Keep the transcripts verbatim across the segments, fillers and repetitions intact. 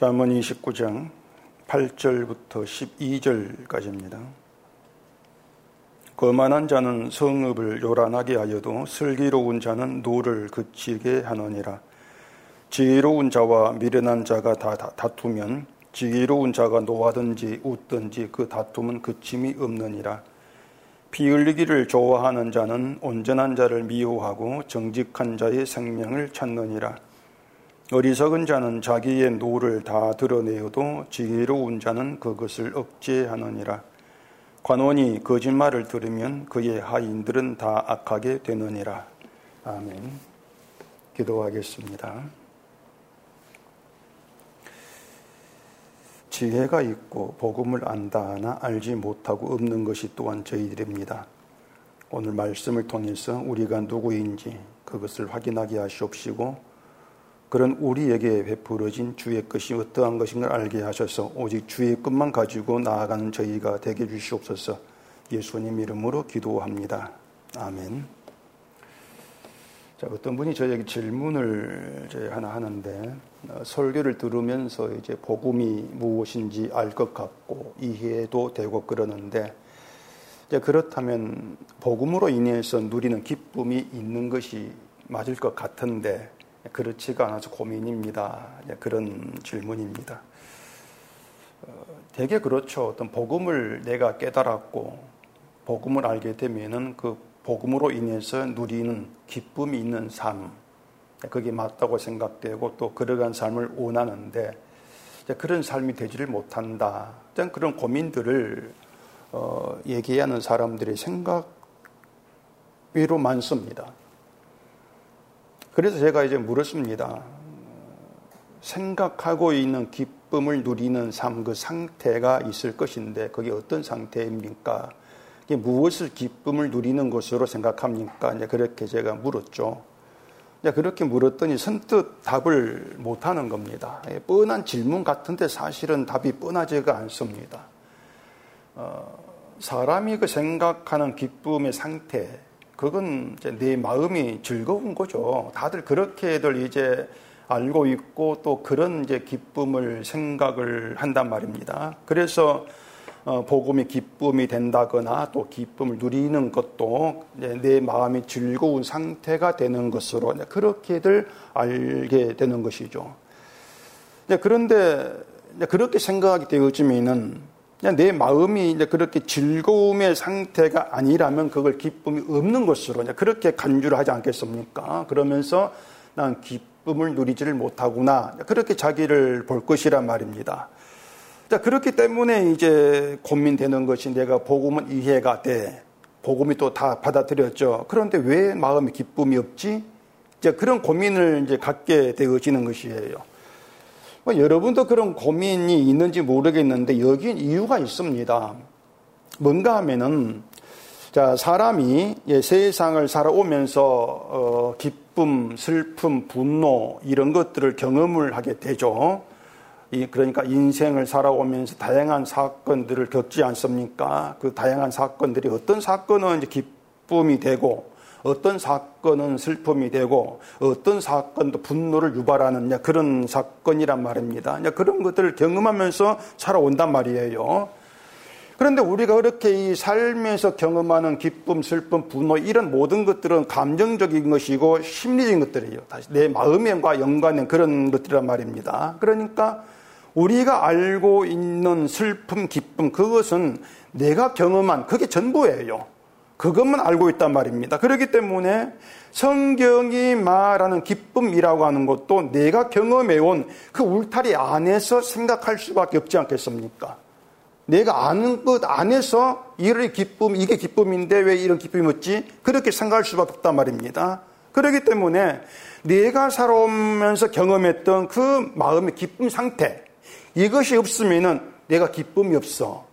잠언 이십구 장 팔 절부터 십이 절까지입니다. 거만한 자는 성읍을 요란하게 하여도 슬기로운 자는 노를 그치게 하느니라. 지혜로운 자와 미련한 자가 다 다투면 지혜로운 자가 노하든지 웃든지 그 다툼은 그침이 없느니라. 피 흘리기를 좋아하는 자는 온전한 자를 미워하고 정직한 자의 생명을 찾느니라. 어리석은 자는 자기의 노를 다 드러내어도 지혜로운 자는 그것을 억제하느니라. 관원이 거짓말을 들으면 그의 하인들은 다 악하게 되느니라. 아멘. 기도하겠습니다. 지혜가 있고 복음을 안다 하나 알지 못하고 없는 것이 또한 저희들입니다. 오늘 말씀을 통해서 우리가 누구인지 그것을 확인하게 하시옵시고 그런 우리에게 베풀어진 주의 것이 어떠한 것인가 알게 하셔서 오직 주의 것만 가지고 나아가는 저희가 되게 해주시옵소서. 예수님 이름으로 기도합니다. 아멘. 자, 어떤 분이 저에게 질문을 이제 하나 하는데 어, 설교를 들으면서 이제 복음이 무엇인지 알 것 같고 이해도 되고 그러는데 이제 그렇다면 복음으로 인해서 누리는 기쁨이 있는 것이 맞을 것 같은데 그렇지가 않아서 고민입니다. 그런 질문입니다. 어, 되게 그렇죠. 어떤 복음을 내가 깨달았고 복음을 알게 되면은 그 복음으로 인해서 누리는 기쁨이 있는 삶, 그게 맞다고 생각되고 또 그러한 삶을 원하는데 그런 삶이 되지를 못한다. 그런 고민들을 어, 얘기하는 사람들의 생각 외로 많습니다. 그래서 제가 이제 물었습니다. 생각하고 있는 기쁨을 누리는 삶, 그 상태가 있을 것인데 그게 어떤 상태입니까? 이게 무엇을 기쁨을 누리는 것으로 생각합니까? 이제 그렇게 제가 물었죠. 이제 그렇게 물었더니 선뜻 답을 못하는 겁니다. 뻔한 질문 같은데 사실은 답이 뻔하지가 않습니다. 어, 사람이 그 생각하는 기쁨의 상태, 그건 이제 내 마음이 즐거운 거죠. 다들 그렇게들 이제 알고 있고 또 그런 이제 기쁨을 생각을 한단 말입니다. 그래서 어, 복음이 기쁨이 된다거나 또 기쁨을 누리는 것도 이제 내 마음이 즐거운 상태가 되는 것으로 이제 그렇게들 알게 되는 것이죠. 이제 그런데 이제 그렇게 생각하게 되어지면은 내 마음이 이제 그렇게 즐거움의 상태가 아니라면 그걸 기쁨이 없는 것으로 이제 그렇게 간주를 하지 않겠습니까? 그러면서 난 기쁨을 누리지를 못하구나. 그렇게 자기를 볼 것이란 말입니다. 자, 그렇기 때문에 이제 고민되는 것이 내가 복음은 이해가 돼. 복음이 또 다 받아들였죠. 그런데 왜 마음에 기쁨이 없지? 이제 그런 고민을 이제 갖게 되어지는 것이에요. 뭐 여러분도 그런 고민이 있는지 모르겠는데 여기엔 이유가 있습니다. 뭔가 하면은 자 사람이 예, 세상을 살아오면서 어, 기쁨, 슬픔, 분노 이런 것들을 경험을 하게 되죠. 이, 그러니까 인생을 살아오면서 다양한 사건들을 겪지 않습니까? 그 다양한 사건들이 어떤 사건은 이제 기쁨이 되고 어떤 사건은 슬픔이 되고 어떤 사건도 분노를 유발하는 그런 사건이란 말입니다. 그런 것들을 경험하면서 살아온단 말이에요. 그런데 우리가 그렇게 이 삶에서 경험하는 기쁨, 슬픔, 분노 이런 모든 것들은 감정적인 것이고 심리적인 것들이에요. 다시 내 마음과 연관된 그런 것들이란 말입니다. 그러니까 우리가 알고 있는 슬픔, 기쁨 그것은 내가 경험한 그게 전부예요. 그것만 알고 있단 말입니다. 그렇기 때문에 성경이 말하는 기쁨이라고 하는 것도 내가 경험해온 그 울타리 안에서 생각할 수밖에 없지 않겠습니까? 내가 아는 것 안에서 이런 기쁨, 이게 기쁨인데 왜 이런 기쁨이 없지? 그렇게 생각할 수밖에 없단 말입니다. 그렇기 때문에 내가 살아오면서 경험했던 그 마음의 기쁨 상태, 이것이 없으면은 내가 기쁨이 없어.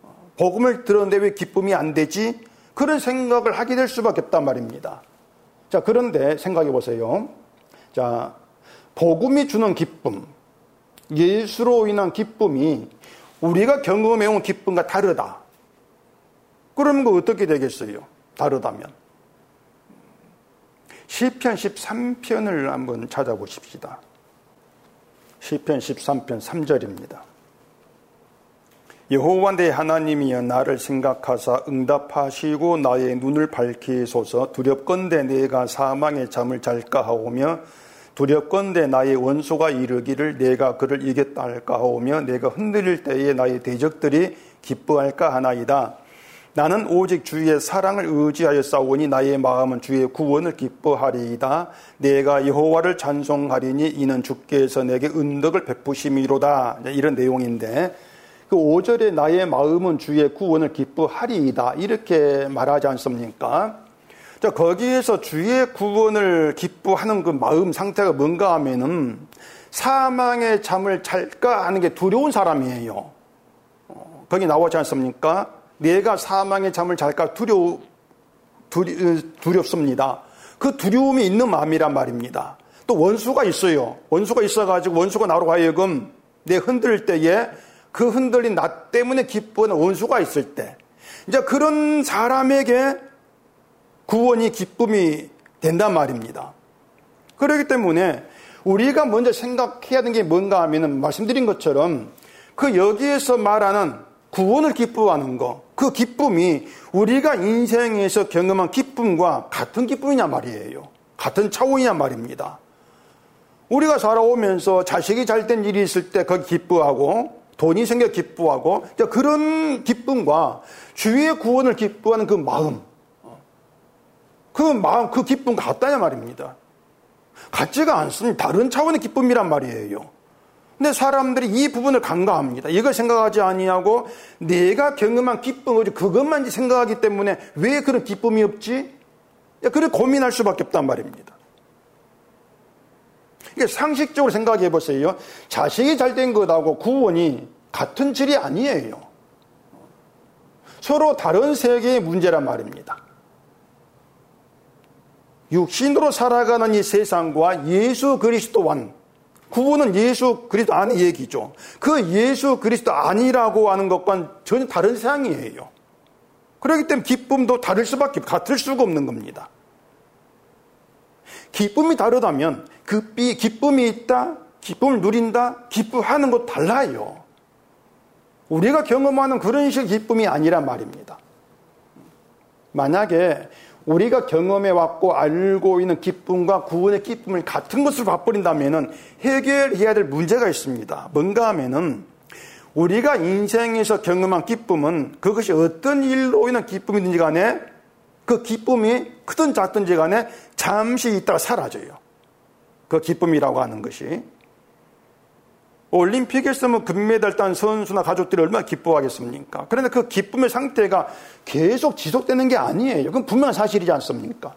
복음을 들었는데 왜 기쁨이 안 되지? 그런 생각을 하게 될 수밖에 없단 말입니다. 자, 그런데 생각해 보세요. 자, 복음이 주는 기쁨, 예수로 인한 기쁨이 우리가 경험해온 기쁨과 다르다. 그러면 그 어떻게 되겠어요? 다르다면. 시편 십삼 편을 한번 찾아보십시다. 시편 십삼 편 삼 절입니다. 여호와 내 하나님이여 나를 생각하사 응답하시고 나의 눈을 밝히소서. 두렵건대 내가 사망의 잠을 잘까 하오며 두렵건대 나의 원수가 이르기를 내가 그를 이겼다 할까 하오며 내가 흔들릴 때에 나의 대적들이 기뻐할까 하나이다. 나는 오직 주의 사랑을 의지하여 싸우니 나의 마음은 주의 구원을 기뻐하리이다. 내가 여호와를 찬송하리니 이는 주께서 내게 은덕을 베푸심이로다. 이런 내용인데 그 오 절에 나의 마음은 주의 구원을 기뻐하리이다 이렇게 말하지 않습니까? 자, 거기에서 주의 구원을 기뻐하는 그 마음 상태가 뭔가 하면은 사망의 잠을 잘까 하는 게 두려운 사람이에요. 어, 거기 나오지 않습니까? 내가 사망의 잠을 잘까 두려, 두려, 두렵습니다. 그 두려움이 있는 마음이란 말입니다. 또 원수가 있어요. 원수가 있어가지고 원수가 나로 하여금 내 흔들 때에 그 흔들린 나 때문에 기뻐하는 원수가 있을 때 이제 그런 사람에게 구원이 기쁨이 된단 말입니다. 그렇기 때문에 우리가 먼저 생각해야 하는 게 뭔가 하면은 말씀드린 것처럼 그 여기에서 말하는 구원을 기뻐하는 거, 그 기쁨이 우리가 인생에서 경험한 기쁨과 같은 기쁨이냐 말이에요. 같은 차원이냐 말입니다. 우리가 살아오면서 자식이 잘된 일이 있을 때 거기 기뻐하고 돈이 생겨 기뻐하고 그런 기쁨과 주의 구원을 기뻐하는 그 마음, 그 마음, 그 기쁨 같다냐 말입니다. 같지가 않습니다. 다른 차원의 기쁨이란 말이에요. 근데 사람들이 이 부분을 간과합니다. 이걸 생각하지 아니하고 내가 경험한 기쁨, 그것만 생각하기 때문에 왜 그런 기쁨이 없지? 그래 고민할 수밖에 없단 말입니다. 이게 상식적으로 생각해 보세요. 자식이 잘된 것하고 구원이 같은 질이 아니에요. 서로 다른 세계의 문제란 말입니다. 육신으로 살아가는 이 세상과 예수 그리스도 안, 구원은 예수 그리스도 안의 얘기죠. 그 예수 그리스도 아니라고 하는 것과는 전혀 다른 세상이에요. 그렇기 때문에 기쁨도 다를 수밖에, 같을 수가 없는 겁니다. 기쁨이 다르다면 그 기쁨이 있다, 기쁨을 누린다, 기뻐하는 것 달라요. 우리가 경험하는 그런 식의 기쁨이 아니란 말입니다. 만약에 우리가 경험해왔고 알고 있는 기쁨과 구원의 기쁨을 같은 것으로 봐버린다면 해결해야 될 문제가 있습니다. 뭔가 하면은 우리가 인생에서 경험한 기쁨은 그것이 어떤 일로 인한 기쁨이든지 간에 그 기쁨이 크든 작든지 간에 잠시 있다가 사라져요. 그 기쁨이라고 하는 것이. 올림픽에서 금메달 딴 선수나 가족들이 얼마나 기뻐하겠습니까? 그런데 그 기쁨의 상태가 계속 지속되는 게 아니에요. 그건 분명한 사실이지 않습니까?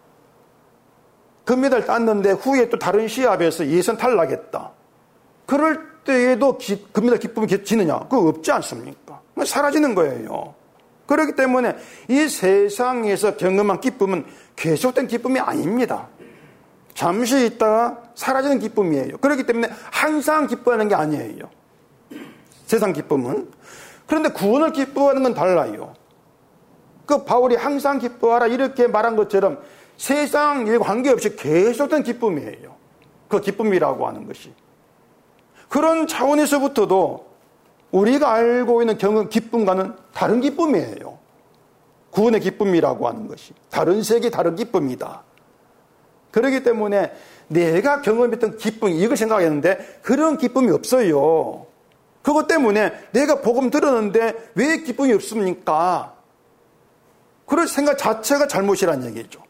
금메달 땄는데 후에 또 다른 시합에서 예선 탈락했다. 그럴 때에도 기, 금메달 기쁨이 지느냐? 그거 없지 않습니까? 사라지는 거예요. 그렇기 때문에 이 세상에서 경험한 기쁨은 계속된 기쁨이 아닙니다. 잠시 있다가 사라지는 기쁨이에요. 그렇기 때문에 항상 기뻐하는 게 아니에요. 세상 기쁨은. 그런데 구원을 기뻐하는 건 달라요. 그 바울이 항상 기뻐하라 이렇게 말한 것처럼 세상 일 관계없이 계속된 기쁨이에요. 그 기쁨이라고 하는 것이. 그런 차원에서부터도 우리가 알고 있는 경험 기쁨과는 다른 기쁨이에요. 구원의 기쁨이라고 하는 것이. 다른 세계 다른 기쁨이다. 그렇기 때문에 내가 경험했던 기쁨, 이걸 생각했는데 그런 기쁨이 없어요. 그것 때문에 내가 복음 들었는데 왜 기쁨이 없습니까? 그럴 생각 자체가 잘못이라는 얘기죠.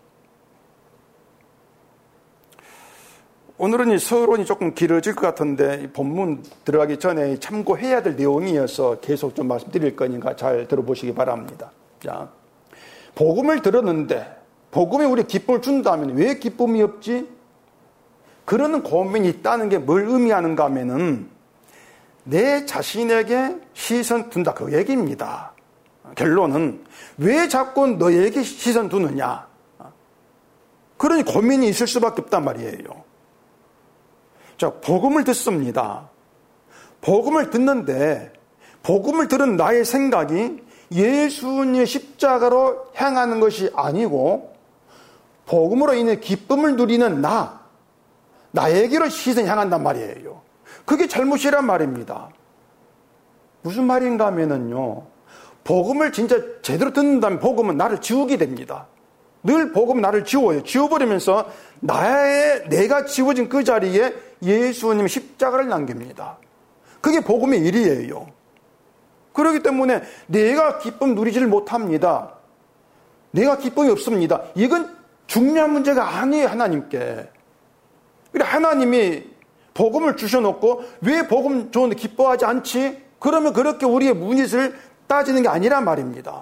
오늘은 이 서론이 조금 길어질 것 같은데 본문 들어가기 전에 참고해야 될 내용이어서 계속 좀 말씀드릴 거니까 잘 들어보시기 바랍니다. 자, 복음을 들었는데 복음이 우리 기쁨을 준다면 왜 기쁨이 없지? 그러는 고민이 있다는 게 뭘 의미하는가 하면은 내 자신에게 시선 둔다 그 얘기입니다. 결론은 왜 자꾸 너에게 시선 두느냐? 그러니 고민이 있을 수밖에 없단 말이에요. 자, 복음을 듣습니다. 복음을 듣는데 복음을 들은 나의 생각이 예수님의 십자가로 향하는 것이 아니고 복음으로 인해 기쁨을 누리는 나, 나에게로 시선이 향한단 말이에요. 그게 잘못이란 말입니다. 무슨 말인가 하면은요, 복음을 진짜 제대로 듣는다면 복음은 나를 지우게 됩니다. 늘 복음은 나를 지워요. 지워버리면서 나의, 내가 지워진 그 자리에 예수님 십자가를 남깁니다. 그게 복음의 일이에요. 그렇기 때문에 내가 기쁨 누리지를 못합니다. 내가 기쁨이 없습니다. 이건 중요한 문제가 아니에요, 하나님께. 하나님이 복음을 주셔놓고 왜 복음 좋은데 기뻐하지 않지? 그러면 그렇게 우리의 문잇을 따지는 게 아니란 말입니다.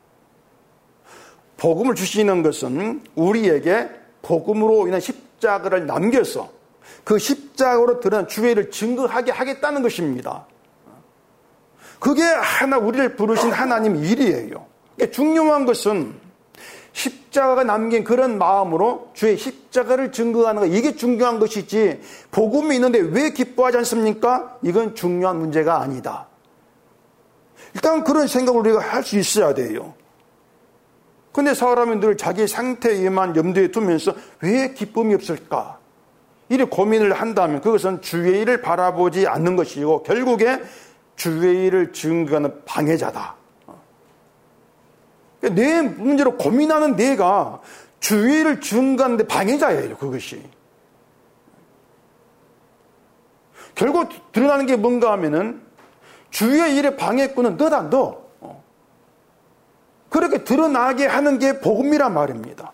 복음을 주시는 것은 우리에게 복음으로 인한 십자가를 남겨서 그 십자가로 드러난 주의 일을 증거하게 하겠다는 것입니다. 그게 하나 우리를 부르신 하나님 일이에요. 중요한 것은 십자가가 남긴 그런 마음으로 주의 십자가를 증거하는 것, 이게 중요한 것이지 복음이 있는데 왜 기뻐하지 않습니까? 이건 중요한 문제가 아니다. 일단 그런 생각을 우리가 할 수 있어야 돼요. 근데 사람은 늘 자기 상태에만 염두에 두면서 왜 기쁨이 없을까? 이래 고민을 한다면 그것은 주의 일을 바라보지 않는 것이고 결국에 주의 일을 증거하는 방해자다. 내 문제로 고민하는 내가 주의 일을 증거하는데 방해자예요, 그것이. 결국 드러나는 게 뭔가 하면은 주의 일의 방해꾼은 너다, 너. 그렇게 드러나게 하는 게 복음이란 말입니다.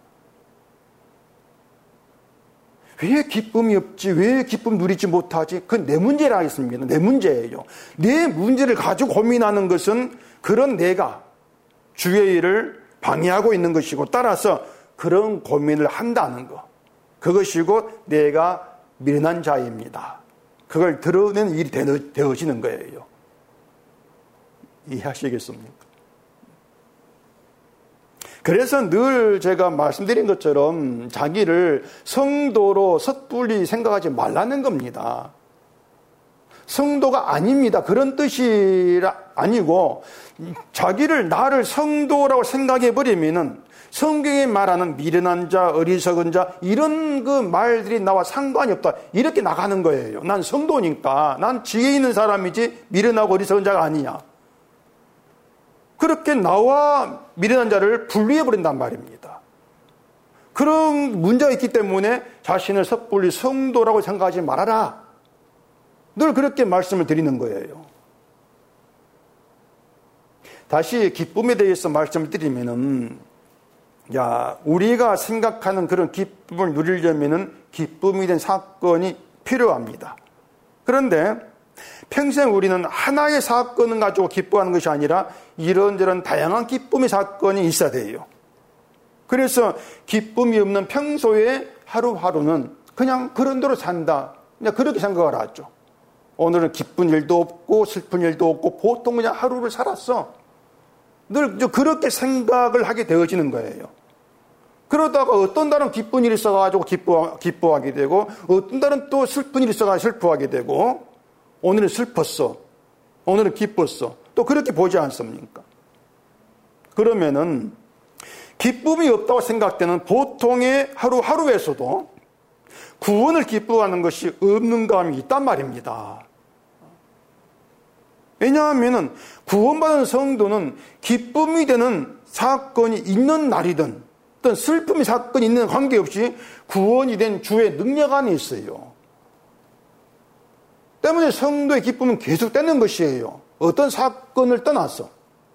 왜 기쁨이 없지? 왜 기쁨 누리지 못하지? 그건 내 문제라 하겠습니다. 내 문제예요. 내 문제를 가지고 고민하는 것은 그런 내가 주의 일을 방해하고 있는 것이고 따라서 그런 고민을 한다는 것. 그것이고 내가 미련한 자입니다. 그걸 드러내는 일이 되어지는 거예요. 이해하시겠습니까? 그래서 늘 제가 말씀드린 것처럼 자기를 성도로 섣불리 생각하지 말라는 겁니다. 성도가 아닙니다. 그런 뜻이 아니고 자기를 나를 성도라고 생각해버리면은 성경에 말하는 미련한 자, 어리석은 자 이런 그 말들이 나와 상관이 없다. 이렇게 나가는 거예요. 난 성도니까 난 지혜 있는 사람이지 미련하고 어리석은 자가 아니냐. 그렇게 나와 미련한 자를 분리해버린단 말입니다. 그런 문제가 있기 때문에 자신을 섣불리 성도라고 생각하지 말아라. 늘 그렇게 말씀을 드리는 거예요. 다시 기쁨에 대해서 말씀을 드리면은, 야, 우리가 생각하는 그런 기쁨을 누리려면은 기쁨이 된 사건이 필요합니다. 그런데 평생 우리는 하나의 사건을 가지고 기뻐하는 것이 아니라 이런저런 다양한 기쁨의 사건이 있어야 돼요. 그래서 기쁨이 없는 평소에 하루하루는 그냥 그런 대로 산다. 그냥 그렇게 생각을 하죠. 오늘은 기쁜 일도 없고 슬픈 일도 없고 보통 그냥 하루를 살았어. 늘 그렇게 생각을 하게 되어지는 거예요. 그러다가 어떤 날은 기쁜 일이 있어가지고 기뻐, 기뻐하게 되고 어떤 날은 또 슬픈 일이 있어가지고 슬퍼하게 되고 오늘은 슬펐어. 오늘은 기뻤어. 또 그렇게 보지 않습니까? 그러면은 기쁨이 없다고 생각되는 보통의 하루하루에서도 구원을 기뻐하는 것이 없는 감이 있단 말입니다. 왜냐하면은 구원받은 성도는 기쁨이 되는 사건이 있는 날이든 어떤 슬픔의 사건이 있는 관계없이 구원이 된 주의 능력 안에 있어요. 때문에 성도의 기쁨은 계속되는 것이에요. 어떤 사건을 떠나서.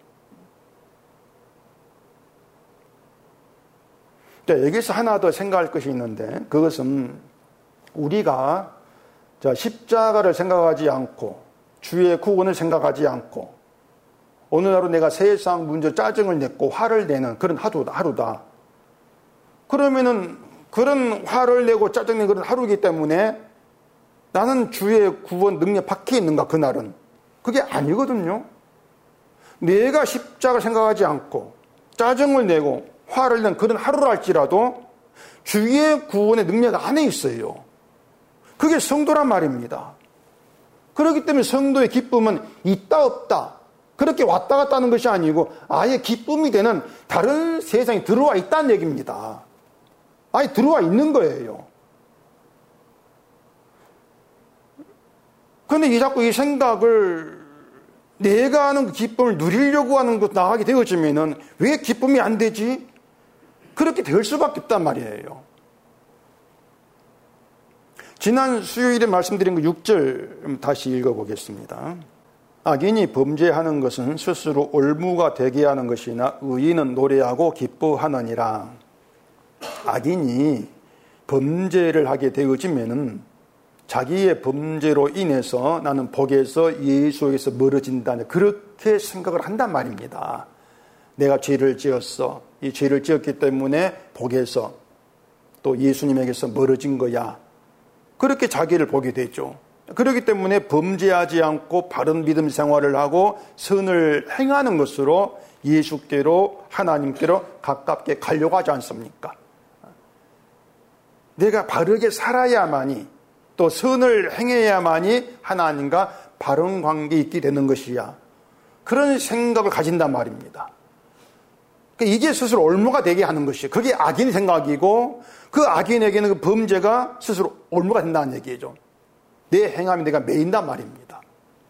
자, 여기서 하나 더 생각할 것이 있는데 그것은 우리가 자, 십자가를 생각하지 않고 주의 구원을 생각하지 않고 어느 하루 내가 세상 문제 짜증을 냈고 화를 내는 그런 하루다. 하루다. 그러면은 그런 화를 내고 짜증내는 그런 하루이기 때문에 나는 주의 구원 능력 밖에 있는가 그날은. 그게 아니거든요. 내가 십자가를 생각하지 않고 짜증을 내고 화를 낸 그런 하루라 할지라도 주의 구원의 능력 안에 있어요. 그게 성도란 말입니다. 그렇기 때문에 성도의 기쁨은 있다 없다 그렇게 왔다 갔다 하는 것이 아니고 아예 기쁨이 되는 다른 세상에 들어와 있다는 얘기입니다. 아예 들어와 있는 거예요. 그런데 이 자꾸 이 생각을 내가 하는 그 기쁨을 누리려고 하는 것 나가게 되어지면은 왜 기쁨이 안 되지? 그렇게 될 수밖에 없단 말이에요. 지난 수요일에 말씀드린 그 육 절 다시 읽어보겠습니다. 악인이 범죄하는 것은 스스로 올무가 되게 하는 것이나 의인은 노래하고 기뻐하느니라. 악인이 범죄를 하게 되어지면은 자기의 범죄로 인해서 나는 복에서 예수에게서 멀어진다. 그렇게 생각을 한단 말입니다. 내가 죄를 지었어. 이 죄를 지었기 때문에 복에서 또 예수님에게서 멀어진 거야. 그렇게 자기를 보게 되죠. 그렇기 때문에 범죄하지 않고 바른 믿음 생활을 하고 선을 행하는 것으로 예수께로 하나님께로 가깝게 가려고 하지 않습니까? 내가 바르게 살아야만이 또 선을 행해야만이 하나님과 바른 관계에 있게 되는 것이야. 그런 생각을 가진단 말입니다. 이게 스스로 올무가 되게 하는 것이에요. 그게 악인 생각이고 그 악인에게는 그 범죄가 스스로 올무가 된다는 얘기죠. 내 행함이 내가 매인단 말입니다.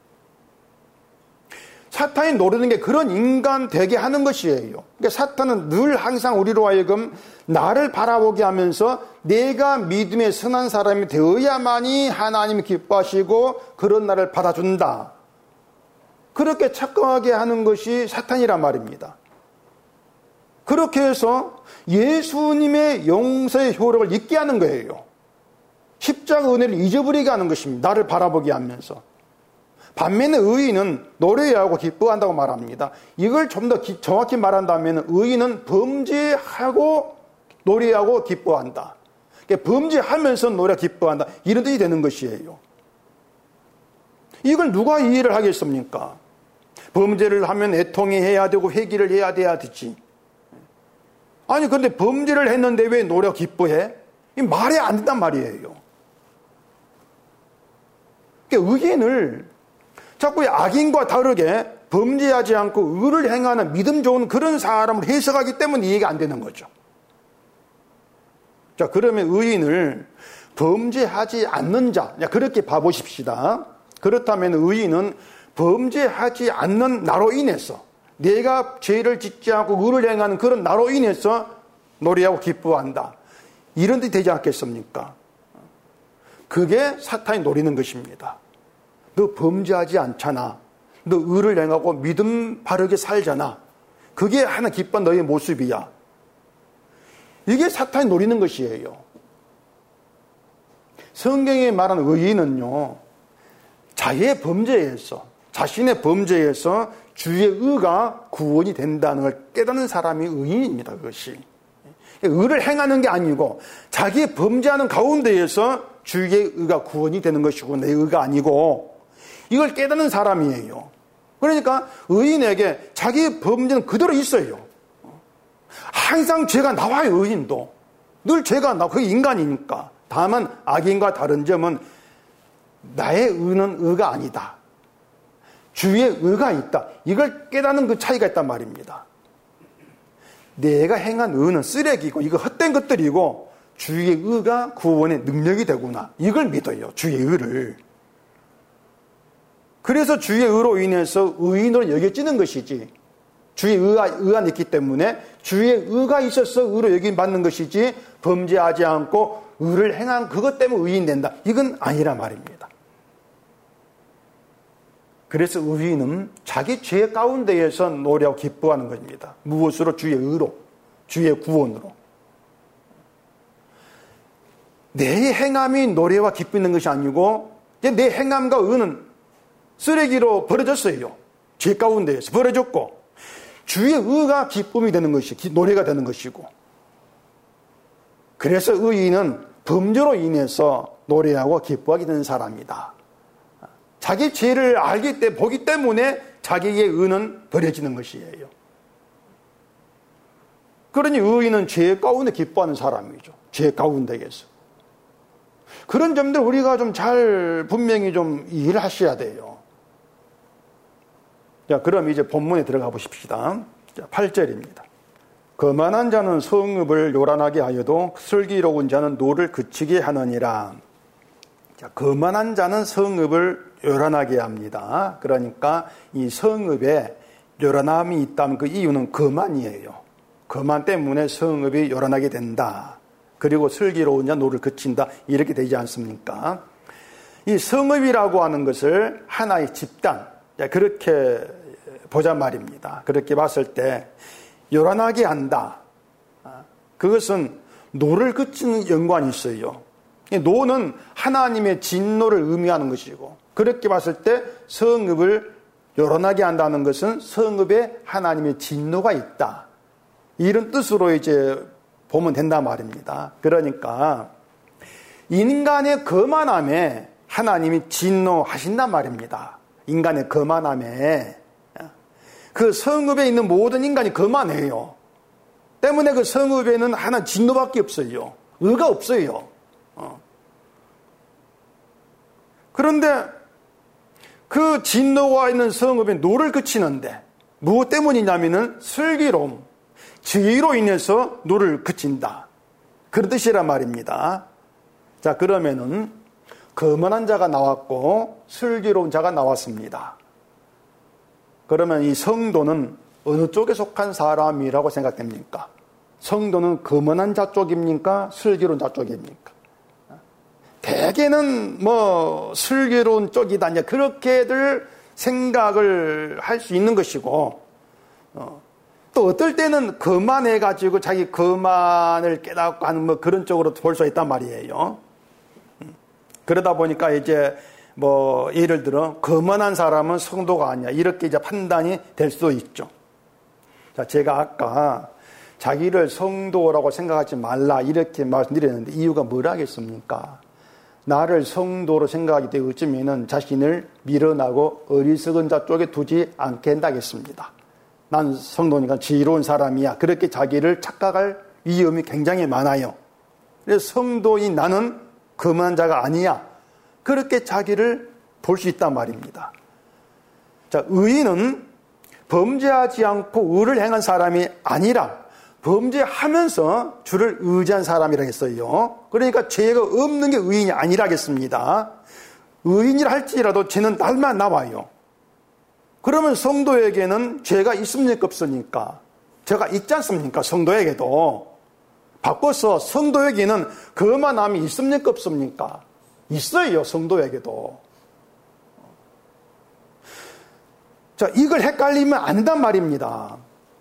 사탄이 노리는 게 그런 인간 되게 하는 것이에요. 그러니까 사탄은 늘 항상 우리로 하여금 나를 바라보게 하면서 내가 믿음의 선한 사람이 되어야만이 하나님이 기뻐하시고 그런 나를 받아준다. 그렇게 착각하게 하는 것이 사탄이란 말입니다. 그렇게 해서 예수님의 용서의 효력을 잊게 하는 거예요. 십자가 은혜를 잊어버리게 하는 것입니다. 나를 바라보게 하면서. 반면에 의인은 노래하고 기뻐한다고 말합니다. 이걸 좀 더 정확히 말한다면 의인은 범죄하고 노래하고 기뻐한다. 그러니까 범죄하면서 노래 기뻐한다. 이런 뜻이 되는 것이에요. 이걸 누가 이해를 하겠습니까? 범죄를 하면 애통해야 되고 회개를 해야 돼야 되지. 아니 근데 범죄를 했는데 왜 노래 기뻐해? 이 말이 안 된단 말이에요. 그러니까 의인을 자꾸 악인과 다르게 범죄하지 않고 의를 행하는 믿음 좋은 그런 사람을 해석하기 때문에 이해가 안 되는 거죠. 자, 그러면 의인을 범죄하지 않는 자, 그렇게 봐보십시다. 그렇다면 의인은 범죄하지 않는 나로 인해서 내가 죄를 짓지 않고 의를 행하는 그런 나로 인해서 노래하고 기뻐한다. 이런 뜻이 되지 않겠습니까? 그게 사탄이 노리는 것입니다. 너 범죄하지 않잖아. 너 의를 행하고 믿음 바르게 살잖아. 그게 하나 기쁜 너의 모습이야. 이게 사탄이 노리는 것이에요. 성경에 말하는 의인은요, 자기의 범죄에서, 자신의 범죄에서 주의 의가 구원이 된다는 걸 깨닫는 사람이 의인입니다. 그것이. 의를 행하는 게 아니고 자기의 범죄하는 가운데에서 주의 의가 구원이 되는 것이고 내 의가 아니고 이걸 깨닫는 사람이에요. 그러니까 의인에게 자기의 범죄는 그대로 있어요. 항상 죄가 나와요. 의인도 늘 죄가 나와. 그게 인간이니까. 다만 악인과 다른 점은 나의 의는 의가 아니다. 주의 의가 있다. 이걸 깨닫는 그 차이가 있단 말입니다. 내가 행한 의는 쓰레기고 이거 헛된 것들이고 주의 의가 구원의 능력이 되구나. 이걸 믿어요. 주의 의를. 그래서 주의 의로 인해서 의인으로 여겨지는 것이지. 주의 의가, 의가 있기 때문에 주의 의가 있어서 의로 여김받는 것이지 범죄하지 않고 의를 행한 그것 때문에 의인 된다. 이건 아니란 말입니다. 그래서 의인은 자기 죄 가운데에서 노래하고 기뻐하는 것입니다. 무엇으로? 주의 의로, 주의 구원으로. 내 행함이 노래와 기쁘는 것이 아니고 내 행함과 의는 쓰레기로 버려졌어요. 죄 가운데에서 버려졌고 주의 의가 기쁨이 되는 것이 노래가 되는 것이고 그래서 의인은 범죄로 인해서 노래하고 기뻐하게 되는 사람이다. 자기 죄를 알기 때문에 보기 때문에 자기의 의는 버려지는 것이에요. 그러니 의인은 죄 가운데 기뻐하는 사람이죠. 죄 가운데에서. 그런 점들 우리가 좀 잘 분명히 좀 이해를 하셔야 돼요. 자, 그럼 이제 본문에 들어가 보십시다. 자, 팔 절입니다. 거만한 자는 성읍을 요란하게 하여도 슬기로운 자는 노를 그치게 하느니라. 자, 거만한 자는 성읍을 요란하게 합니다. 그러니까 이 성읍에 요란함이 있다면 그 이유는 거만이에요. 거만 때문에 성읍이 요란하게 된다. 그리고 슬기로운 자 노를 그친다. 이렇게 되지 않습니까? 이 성읍이라고 하는 것을 하나의 집단, 그렇게 보자 말입니다. 그렇게 봤을 때 요란하게 한다. 그것은 노를 그치는 연관이 있어요. 노는 하나님의 진노를 의미하는 것이고, 그렇게 봤을 때 성읍을 요란하게 한다는 것은 성읍에 하나님의 진노가 있다. 이런 뜻으로 이제 보면 된단 말입니다. 그러니까 인간의 거만함에 하나님이 진노하신단 말입니다. 인간의 거만함에. 그 성읍에 있는 모든 인간이 거만해요. 때문에 그 성읍에는 하나 진노밖에 없어요. 의가 없어요. 어. 그런데 그 진노가 있는 성읍에 노를 그치는데 무엇 때문이냐면은 슬기로움, 지혜로 인해서 노를 그친다. 그런 뜻이란 말입니다. 자, 그러면은 거만한 자가 나왔고 슬기로운 자가 나왔습니다. 그러면 이 성도는 어느 쪽에 속한 사람이라고 생각됩니까? 성도는 거만한 자 쪽입니까? 슬기로운 자 쪽입니까? 대개는 뭐 슬기로운 쪽이다, 이제 그렇게들 생각을 할 수 있는 것이고, 어, 또 어떨 때는 거만해가지고 자기 거만을 깨닫고 하는 뭐 그런 쪽으로 볼 수 있단 말이에요. 그러다 보니까 이제 뭐 예를 들어 거만한 사람은 성도가 아니야, 이렇게 이제 판단이 될 수도 있죠. 자, 제가 아까 자기를 성도라고 생각하지 말라 이렇게 말씀드렸는데 이유가 뭐라겠습니까? 나를 성도로 생각하기 때문에 어쩌면은 자신을 미련하고 어리석은 자 쪽에 두지 않게 한다겠습니다. 난 성도니까 지혜로운 사람이야, 그렇게 자기를 착각할 위험이 굉장히 많아요. 그래서 성도인 나는 거만한 자가 아니야, 그렇게 자기를 볼 수 있단 말입니다. 자, 의인은 범죄하지 않고 의를 행한 사람이 아니라 범죄하면서 주를 의지한 사람이라 했어요. 그러니까 죄가 없는 게 의인이 아니라겠습니다. 의인이라 할지라도 죄는 날만 나와요. 그러면 성도에게는 죄가 있습니까 없습니까? 죄가 있지 않습니까? 성도에게도. 바꿔서 성도에게는 거만함이 있습니까 없습니까? 있어요, 성도에게도. 자, 이걸 헷갈리면 안 된단 말입니다.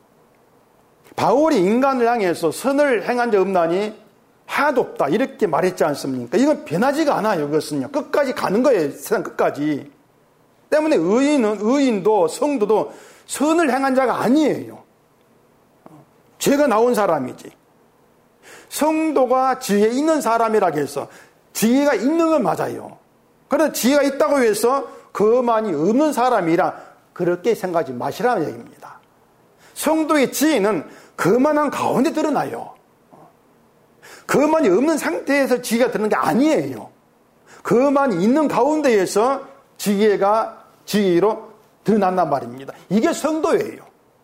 바울이 인간을 향해서 선을 행한 적 없나니 하나도 없다, 이렇게 말했지 않습니까? 이건 변하지가 않아요. 그것은요, 끝까지 가는 거예요. 세상 끝까지. 때문에 의인은, 의인도 성도도 선을 행한 자가 아니에요. 죄가 나온 사람이지. 성도가 지혜 있는 사람이라고 해서 지혜가 있는 건 맞아요. 그런데 지혜가 있다고 해서 거만이 없는 사람이라 그렇게 생각하지 마시라는 얘기입니다. 성도의 지혜는 거만한 가운데 드러나요. 거만이 없는 상태에서 지혜가 드러나는 게 아니에요. 거만이 있는 가운데에서 지혜가 지혜로 드러난단 말입니다. 이게 성도예요.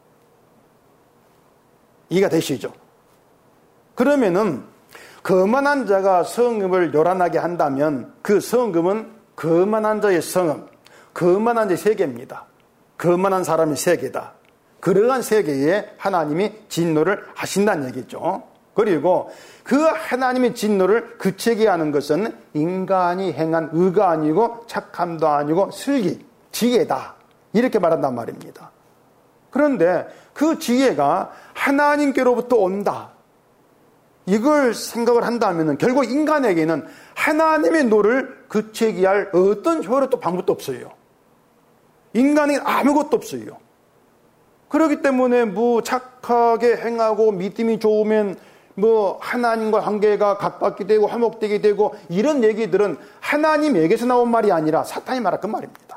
이해가 되시죠? 그러면은 거만한 자가 성읍을 요란하게 한다면 그 성읍은 거만한 자의 성읍, 거만한 자의 세계입니다. 거만한 사람의 세계다. 그러한 세계에 하나님이 진노를 하신다는 얘기죠. 그리고 그 하나님의 진노를 그치게 하는 것은 인간이 행한 의가 아니고 착함도 아니고 슬기, 지혜다, 이렇게 말한단 말입니다. 그런데 그 지혜가 하나님께로부터 온다, 이걸 생각을 한다면 결국 인간에게는 하나님의 노를 그치게 할 어떤 효력도 방법도 없어요. 인간에게 아무것도 없어요. 그렇기 때문에 뭐 착하게 행하고 믿음이 좋으면 뭐 하나님과 관계가 가깝게 되고 화목되게 되고, 이런 얘기들은 하나님에게서 나온 말이 아니라 사탄이 말한 그 말입니다.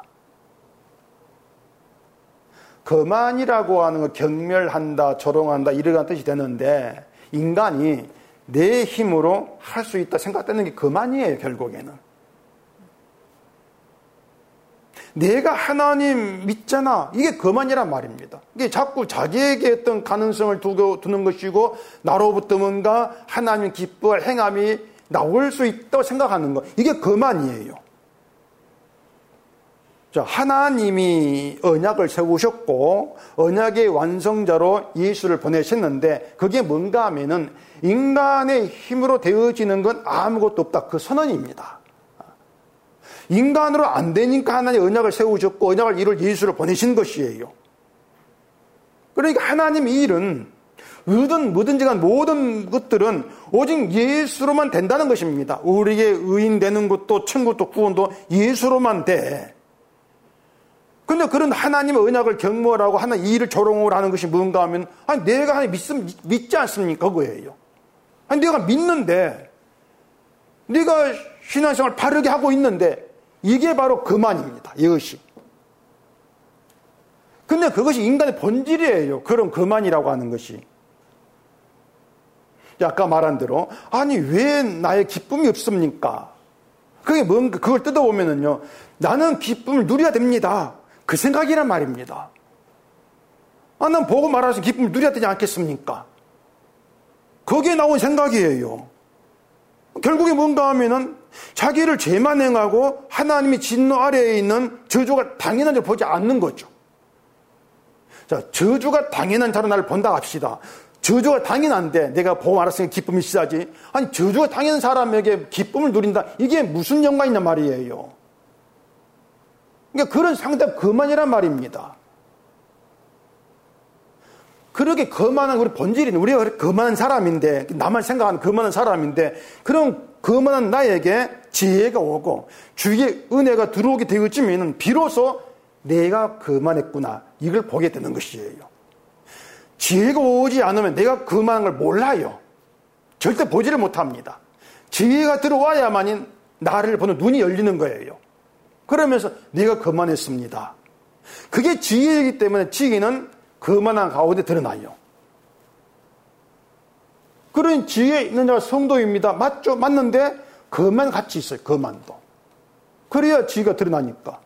거만이라고 하는 거 경멸한다, 조롱한다, 이러한 뜻이 되는데 인간이 내 힘으로 할 수 있다 생각되는 게 거만이에요. 결국에는 내가 하나님 믿잖아, 이게 거만이란 말입니다. 이게 자꾸 자기에게 어떤 가능성을 두고, 두는 것이고 나로부터 뭔가 하나님 기뻐할 행함이 나올 수 있다고 생각하는 것, 이게 거만이에요. 자, 하나님이 언약을 세우셨고 언약의 완성자로 예수를 보내셨는데 그게 뭔가 하면은 인간의 힘으로 되어지는 건 아무것도 없다. 그 선언입니다. 인간으로 안 되니까 하나님 언약을 세우셨고 언약을 이룰 예수를 보내신 것이에요. 그러니까 하나님 이 일은 의든 뭐든지 간 모든 것들은 오직 예수로만 된다는 것입니다. 우리의 의인 되는 것도 천국도 구원도 예수로만 돼. 근데 그런 하나님의 언약을 경모하라고 하나 이 일을 조롱을 하는 것이 뭔가 하면 아니 내가 하나님 믿음, 믿지 않습니까? 그거예요. 아니 내가 믿는데 네가 신앙생활 바르게 하고 있는데 이게 바로 거만입니다. 이것이. 근데 그것이 인간의 본질이에요. 그런 거만이라고 하는 것이. 아까 말한 대로 아니 왜 나의 기쁨이 없습니까? 그게 뭔가 그걸 뜯어보면은요 나는 기쁨을 누려야 됩니다. 그 생각이란 말입니다. 아, 난 보고 말해서 기쁨을 누려야 되지 않겠습니까? 거기에 나온 생각이에요. 결국에 뭔가 하면은 자기를 죄만 행하고 하나님의 진노 아래에 있는 저주가 당연한 줄 보지 않는 거죠. 자, 저주가 당연한 자로 나를 본다 합시다. 저주가 당연한데 내가 보고 알았으니까 기쁨이 시작하지. 아니 저주가 당연한 사람에게 기쁨을 누린다. 이게 무슨 연관이 있냐 말이에요. 그러니까 그런 상대가 거만이란 말입니다. 그렇게 거만한 우리 본질이 우리가 거만한 사람인데 나만 생각하는 거만한 사람인데 그런 거만한 나에게 지혜가 오고 주의 은혜가 들어오게 되어지면 비로소 내가 거만했구나 이걸 보게 되는 것이에요. 지혜가 오지 않으면 내가 거만한 걸 몰라요. 절대 보지를 못합니다. 지혜가 들어와야만이 나를 보는 눈이 열리는 거예요. 그러면서 내가 거만했습니다. 그게 지혜이기 때문에 지혜는 거만한 가운데 드러나요. 그런 지혜 있는 자가 성도입니다. 맞죠? 맞는데 거만 같이 있어요. 거만도. 그래야 지혜가 드러나니까.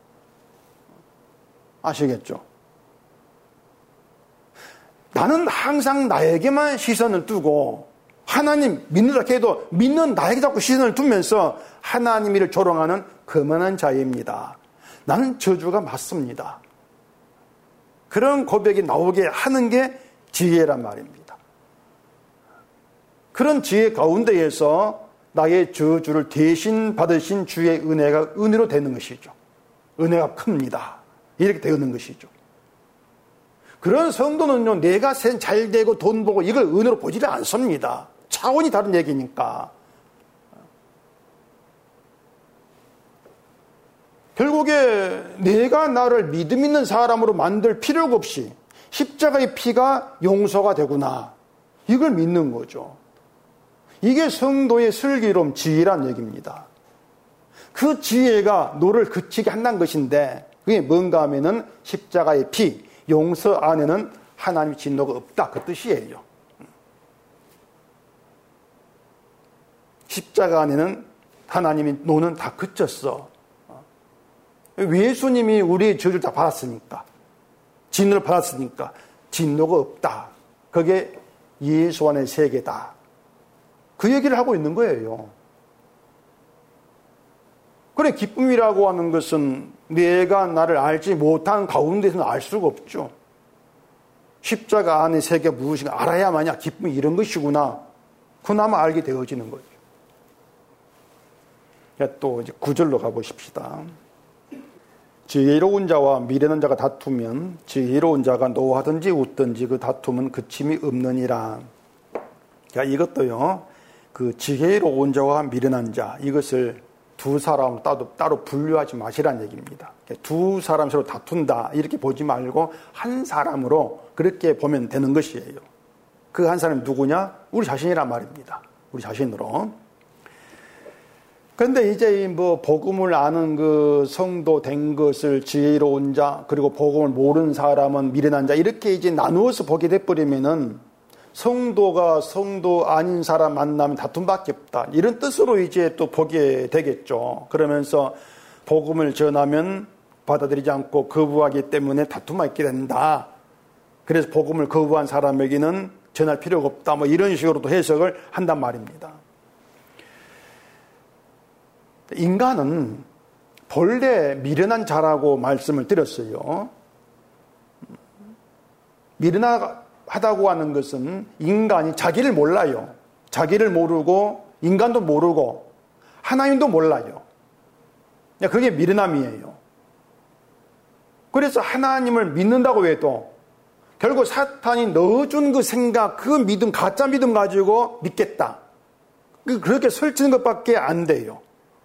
아시겠죠? 나는 항상 나에게만 시선을 두고 하나님 믿는다 해도 믿는 나에게 자꾸 시선을 두면서 하나님 일을 조롱하는 거만한 자입니다. 나는 저주가 맞습니다. 그런 고백이 나오게 하는 게 지혜란 말입니다. 그런 지혜 가운데에서 나의 저주를 대신 받으신 주의 은혜가 은혜로 되는 것이죠. 은혜가 큽니다. 이렇게 되는 것이죠. 그런 성도는요, 내가 잘 되고 돈 벌고 이걸 은혜로 보지를 않습니다. 차원이 다른 얘기니까. 결국에 내가 나를 믿음 있는 사람으로 만들 필요가 없이 십자가의 피가 용서가 되구나. 이걸 믿는 거죠. 이게 성도의 슬기로움, 지혜란 얘기입니다. 그 지혜가 너를 그치게 한다는 것인데 그게 뭔가 하면은 십자가의 피, 용서 안에는 하나님의 진노가 없다. 그 뜻이에요. 십자가 안에는 하나님의 노는 다 그쳤어. 예수님이 우리의 저주를 다 받았으니까, 진노를 받았으니까 진노가 없다. 그게 예수 안의 세계다. 그 얘기를 하고 있는 거예요. 그래, 기쁨이라고 하는 것은 내가 나를 알지 못한 가운데서는 알 수가 없죠. 십자가 안의 세계가 무엇인가 알아야만이 기쁨이 이런 것이구나. 그나마 알게 되어지는 거죠. 또 이제 구절로 가보십시다. 지혜로운 자와 미련한 자가 다투면 지혜로운 자가 노하든지 웃든지 그 다툼은 그침이 없느니라. 그러니까 이것도요, 그 지혜로운 자와 미련한 자, 이것을 두 사람 따로, 따로 분류하지 마시라는 얘기입니다. 두 사람 서로 다툰다 이렇게 보지 말고 한 사람으로 그렇게 보면 되는 것이에요. 그 한 사람이 누구냐? 우리 자신이란 말입니다. 우리 자신으로. 그런데 이제 뭐 복음을 아는 그 성도 된 것을 지혜로운 자, 그리고 복음을 모르는 사람은 미련한 자, 이렇게 이제 나누어서 보게 돼버리면은 성도가 성도 아닌 사람 만나면 다툼밖에 없다. 이런 뜻으로 이제 또 보게 되겠죠. 그러면서 복음을 전하면 받아들이지 않고 거부하기 때문에 다툼만 있게 된다. 그래서 복음을 거부한 사람에게는 전할 필요가 없다. 뭐 이런 식으로도 해석을 한단 말입니다. 인간은 본래 미련한 자라고 말씀을 드렸어요. 미련하다고 하는 것은 인간이 자기를 몰라요. 자기를 모르고 인간도 모르고 하나님도 몰라요. 그게 미련함이에요. 그래서 하나님을 믿는다고 해도 결국 사탄이 넣어준 그 생각, 그 믿음, 가짜 믿음 가지고 믿겠다. 그렇게 설치는 것밖에 안 돼요.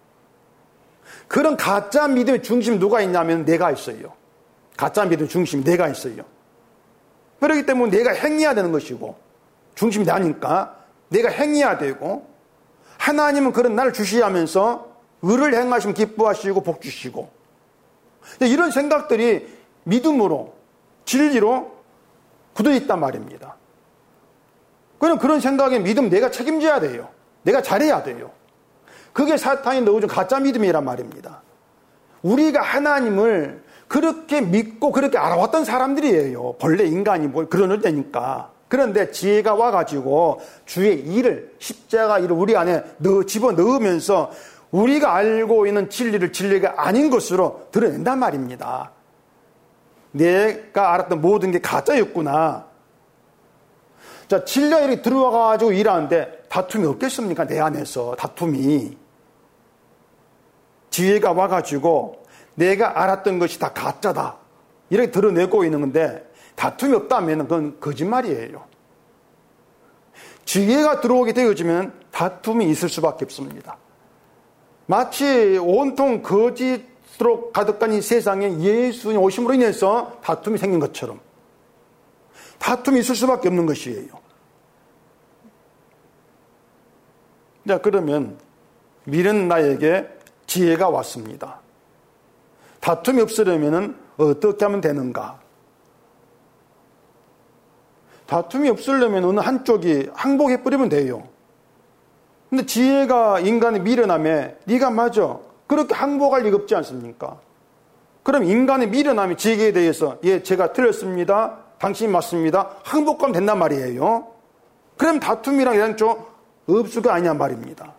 그런 가짜 믿음의 중심이 누가 있냐면 내가 있어요. 가짜 믿음의 중심이 내가 있어요. 그렇기 때문에 내가 행해야 되는 것이고 중심이 나니까 내가 행해야 되고 하나님은 그런 나를 주시하면서 의를 행하시면 기뻐하시고 복 주시고 이런 생각들이 믿음으로 진리로 굳어 있단 말입니다. 그럼 그런 생각에 믿음 내가 책임져야 돼요. 내가 잘해야 돼요. 그게 사탄이 넣어준 가짜 믿음이란 말입니다. 우리가 하나님을 그렇게 믿고 그렇게 알아왔던 사람들이에요. 본래 인간이 뭘 그러는 데니까. 그런데 지혜가 와가지고 주의 일을, 십자가 일을 우리 안에 넣어, 집어넣으면서 우리가 알고 있는 진리를 진리가 아닌 것으로 드러낸단 말입니다. 내가 알았던 모든 게 가짜였구나. 자, 진리가 이렇게 들어와가지고 일하는데 다툼이 없겠습니까? 내 안에서 다툼이. 지혜가 와가지고 내가 알았던 것이 다 가짜다. 이렇게 드러내고 있는 건데 다툼이 없다면 그건 거짓말이에요. 지혜가 들어오게 되어지면 다툼이 있을 수밖에 없습니다. 마치 온통 거짓으로 가득한 이 세상에 예수님 오심으로 인해서 다툼이 생긴 것처럼 다툼이 있을 수밖에 없는 것이에요. 자, 그러면 미련 나에게 지혜가 왔습니다. 다툼이 없으려면 어떻게 하면 되는가? 다툼이 없으려면 어느 한쪽이 항복해버리면 돼요. 근데 지혜가 인간의 미련함에 네가 맞아. 그렇게 항복할 리가 없지 않습니까? 그럼 인간의 미련함이 지혜에 대해서 예, 제가 틀렸습니다. 당신이 맞습니다. 항복하면 된단 말이에요. 그럼 다툼이랑 이런 쪽 없수가 아니냐 말입니다.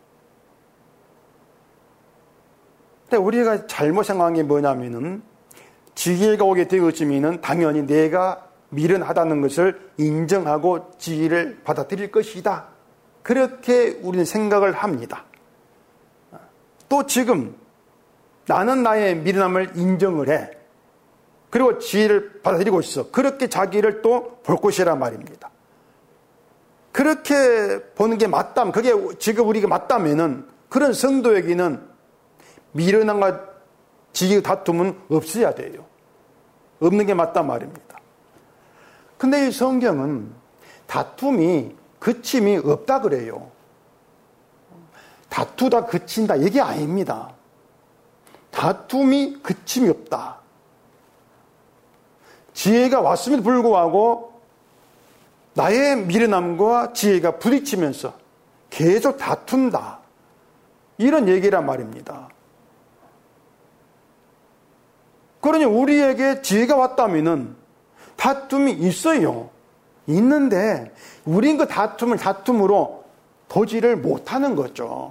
근데 우리가 잘못 생각한 게 뭐냐면은 지혜가 오게 되어지면은 당연히 내가 미련하다는 것을 인정하고 지혜를 받아들일 것이다. 그렇게 우리는 생각을 합니다. 또 지금 나는 나의 미련함을 인정을 해. 그리고 지혜를 받아들이고 있어. 그렇게 자기를 또 볼 것이란 말입니다. 그렇게 보는 게 맞다면, 그게 지금 우리가 맞다면은 그런 성도에게는 미련함과 지혜의 다툼은 없어야 돼요. 없는 게 맞단 말입니다. 근데 이 성경은 다툼이 그침이 없다 그래요. 다투다 그친다 이게 아닙니다. 다툼이 그침이 없다. 지혜가 왔음에도 불구하고 나의 미련함과 지혜가 부딪히면서 계속 다툰다. 이런 얘기란 말입니다. 그러니 우리에게 지혜가 왔다면은 다툼이 있어요. 있는데 우린 그 다툼을 다툼으로 보지를 못하는 거죠.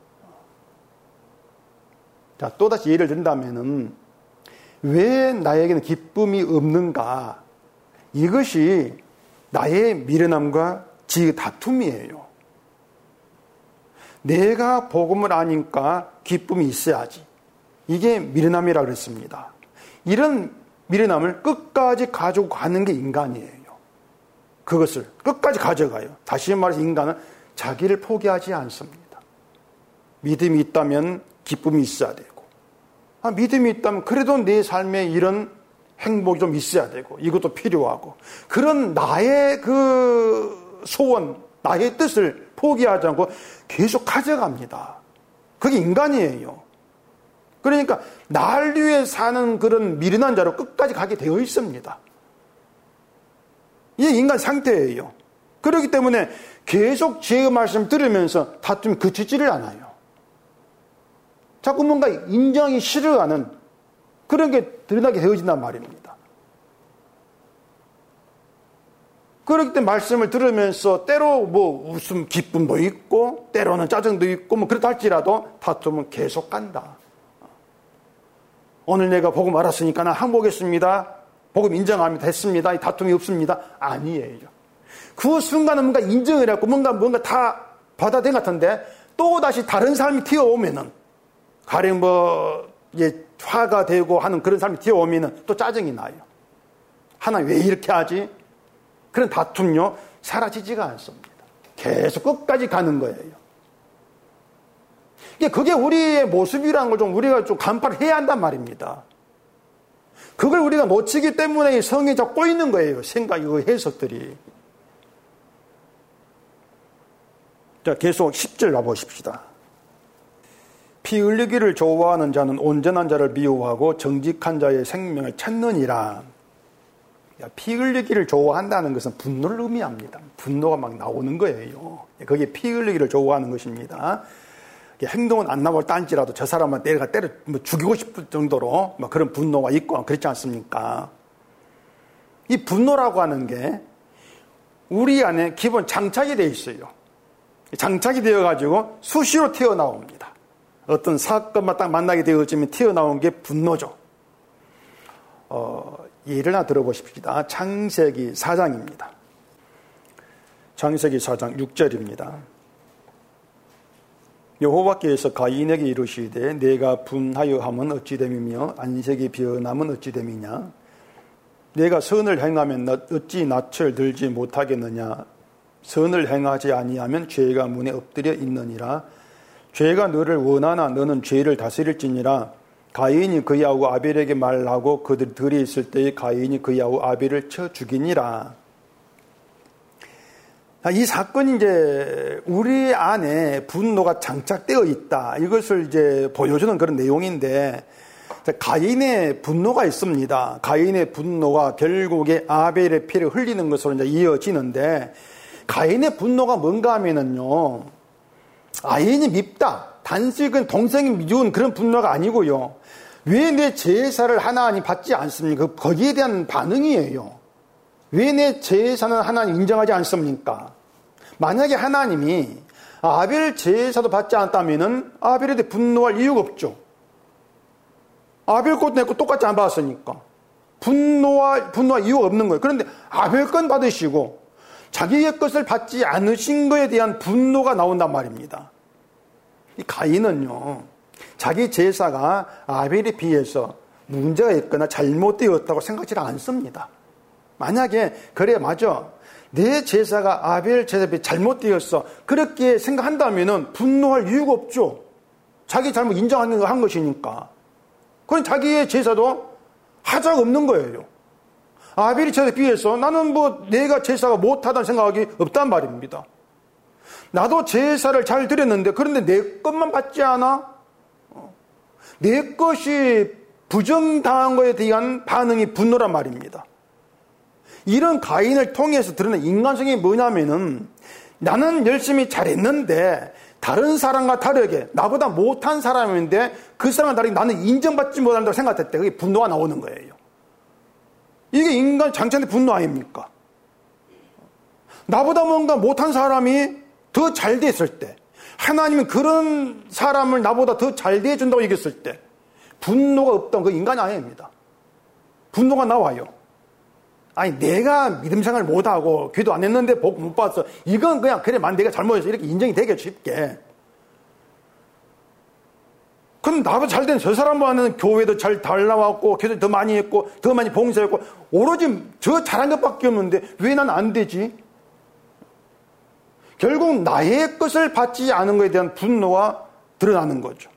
자, 또다시 예를 든다면은 왜 나에게는 기쁨이 없는가? 이것이 나의 미련함과 지혜의 다툼이에요. 내가 복음을 아니까 기쁨이 있어야지. 이게 미련함이라고 그랬습니다. 이런 미련함을 끝까지 가지고 가는 게 인간이에요. 그것을 끝까지 가져가요. 다시 말해서 인간은 자기를 포기하지 않습니다. 믿음이 있다면 기쁨이 있어야 되고, 아, 믿음이 있다면 그래도 내 삶에 이런 행복이 좀 있어야 되고, 이것도 필요하고, 그런 나의 그 소원, 나의 뜻을 포기하지 않고 계속 가져갑니다. 그게 인간이에요. 그러니까 날 위해 사는 그런 미련한 자로 끝까지 가게 되어 있습니다. 이게 인간 상태예요. 그렇기 때문에 계속 지혜의 말씀 들으면서 다툼이 그치지를 않아요. 자꾸 뭔가 인정이 싫어하는 그런 게 드러나게 되어진단 말입니다. 그렇기 때문에 말씀을 들으면서 때로 뭐 웃음, 기쁨도 있고 때로는 짜증도 있고 뭐 그렇다 할지라도 다툼은 계속 간다. 오늘 내가 복음 알았으니까 나 항복했습니다. 복음 인정합니다. 했습니다. 이 다툼이 없습니다. 아니에요. 그 순간은 뭔가 인정을 했고 뭔가 뭔가 다 받아들인 것 같은데 또 다시 다른 사람이 튀어오면은 가령 뭐 이제 화가 되고 하는 그런 사람이 튀어오면은 또 짜증이 나요. 하나님 왜 이렇게 하지? 그런 다툼요 사라지지가 않습니다. 계속 끝까지 가는 거예요. 그게 우리의 모습이라는 걸 좀 우리가 좀 간파를 해야 한단 말입니다. 그걸 우리가 놓치기 때문에 성이 자꾸 꼬이는 거예요. 생각, 이거 해석들이. 자, 계속 십 절 가보십시다. 피 흘리기를 좋아하는 자는 온전한 자를 미워하고 정직한 자의 생명을 찾느니라. 피 흘리기를 좋아한다는 것은 분노를 의미합니다. 분노가 막 나오는 거예요. 그게 피 흘리기를 좋아하는 것입니다. 행동은 안 나올 딴지라도 저 사람만 내가 때려 뭐 죽이고 싶을 정도로 막 그런 분노가 있고 그렇지 않습니까? 이 분노라고 하는 게 우리 안에 기본 장착이 되어 있어요. 장착이 되어가지고 수시로 튀어나옵니다. 어떤 사건만 딱 만나게 되어지면 튀어나온 게 분노죠. 어, 예를 하나 들어보십시다. 창세기 사 장입니다. 창세기 사 장 육 절입니다. 여호와께서 가인에게 이르시되 내가 분하여 함은 어찌 됨이며 안색이 변함은 어찌 됨이냐. 내가 선을 행하면 어찌 낯을 들지 못하겠느냐. 선을 행하지 아니하면 죄가 문에 엎드려 있느니라. 죄가 너를 원하나 너는 죄를 다스릴지니라. 가인이 그야후 아벨에게 말하고 그들 들이 있을 때에 가인이 그야후 아벨을 쳐 죽이니라. 이 사건이 이제 우리 안에 분노가 장착되어 있다. 이것을 이제 보여주는 그런 내용인데, 가인의 분노가 있습니다. 가인의 분노가 결국에 아벨의 피를 흘리는 것으로 이제 이어지는데, 가인의 분노가 뭔가 하면은요, 아인이 밉다. 단식은 동생이 미운 그런 분노가 아니고요. 왜 내 제사를 하나님 받지 않습니까? 거기에 대한 반응이에요. 왜 내 제사는 하나님 인정하지 않습니까? 만약에 하나님이 아벨 제사도 받지 않았다면 아벨에 대해 분노할 이유가 없죠. 아벨 것도 내 거 똑같이 안 받았으니까. 분노할, 분노할 이유가 없는 거예요. 그런데 아벨 건 받으시고 자기의 것을 받지 않으신 것에 대한 분노가 나온단 말입니다. 이 가인은요, 자기 제사가 아벨에 비해서 문제가 있거나 잘못되었다고 생각지 않습니다. 만약에 그래 맞아 내 제사가 아벨 제사에 비해 잘못되었어 그렇게 생각한다면 분노할 이유가 없죠. 자기 잘못 인정하는 거 한 것이니까. 그건 자기의 제사도 하자가 없는 거예요. 아벨이 제사에 비해서 나는 뭐 내가 제사가 못하다는 생각이 없단 말입니다. 나도 제사를 잘 드렸는데 그런데 내 것만 받지 않아? 내 것이 부정당한 것에 대한 반응이 분노란 말입니다. 이런 가인을 통해서 드러낸 인간성이 뭐냐면은 나는 열심히 잘했는데 다른 사람과 다르게 나보다 못한 사람인데 그 사람과 다르게 나는 인정받지 못한다고 생각할 때 그게 분노가 나오는 거예요. 이게 인간 장착의 분노 아닙니까? 나보다 뭔가 못한 사람이 더 잘 됐을 때, 하나님은 그런 사람을 나보다 더 잘 대해준다고 얘기했을 때 분노가 없다면 그 인간이 아닙니다. 분노가 나와요. 아니 내가 믿음 생활 못하고 기도 안 했는데 복 못 받았어. 이건 그냥 그래 만 내가 잘못해서 이렇게 인정이 되게 쉽게. 그럼 나보다 잘 된 저 사람과는 교회도 잘 잘 나왔고 기도 더 많이 했고 더 많이 봉사했고 오로지 저 잘한 것밖에 없는데 왜 난 안 되지? 결국 나의 것을 받지 않은 것에 대한 분노가 드러나는 거죠.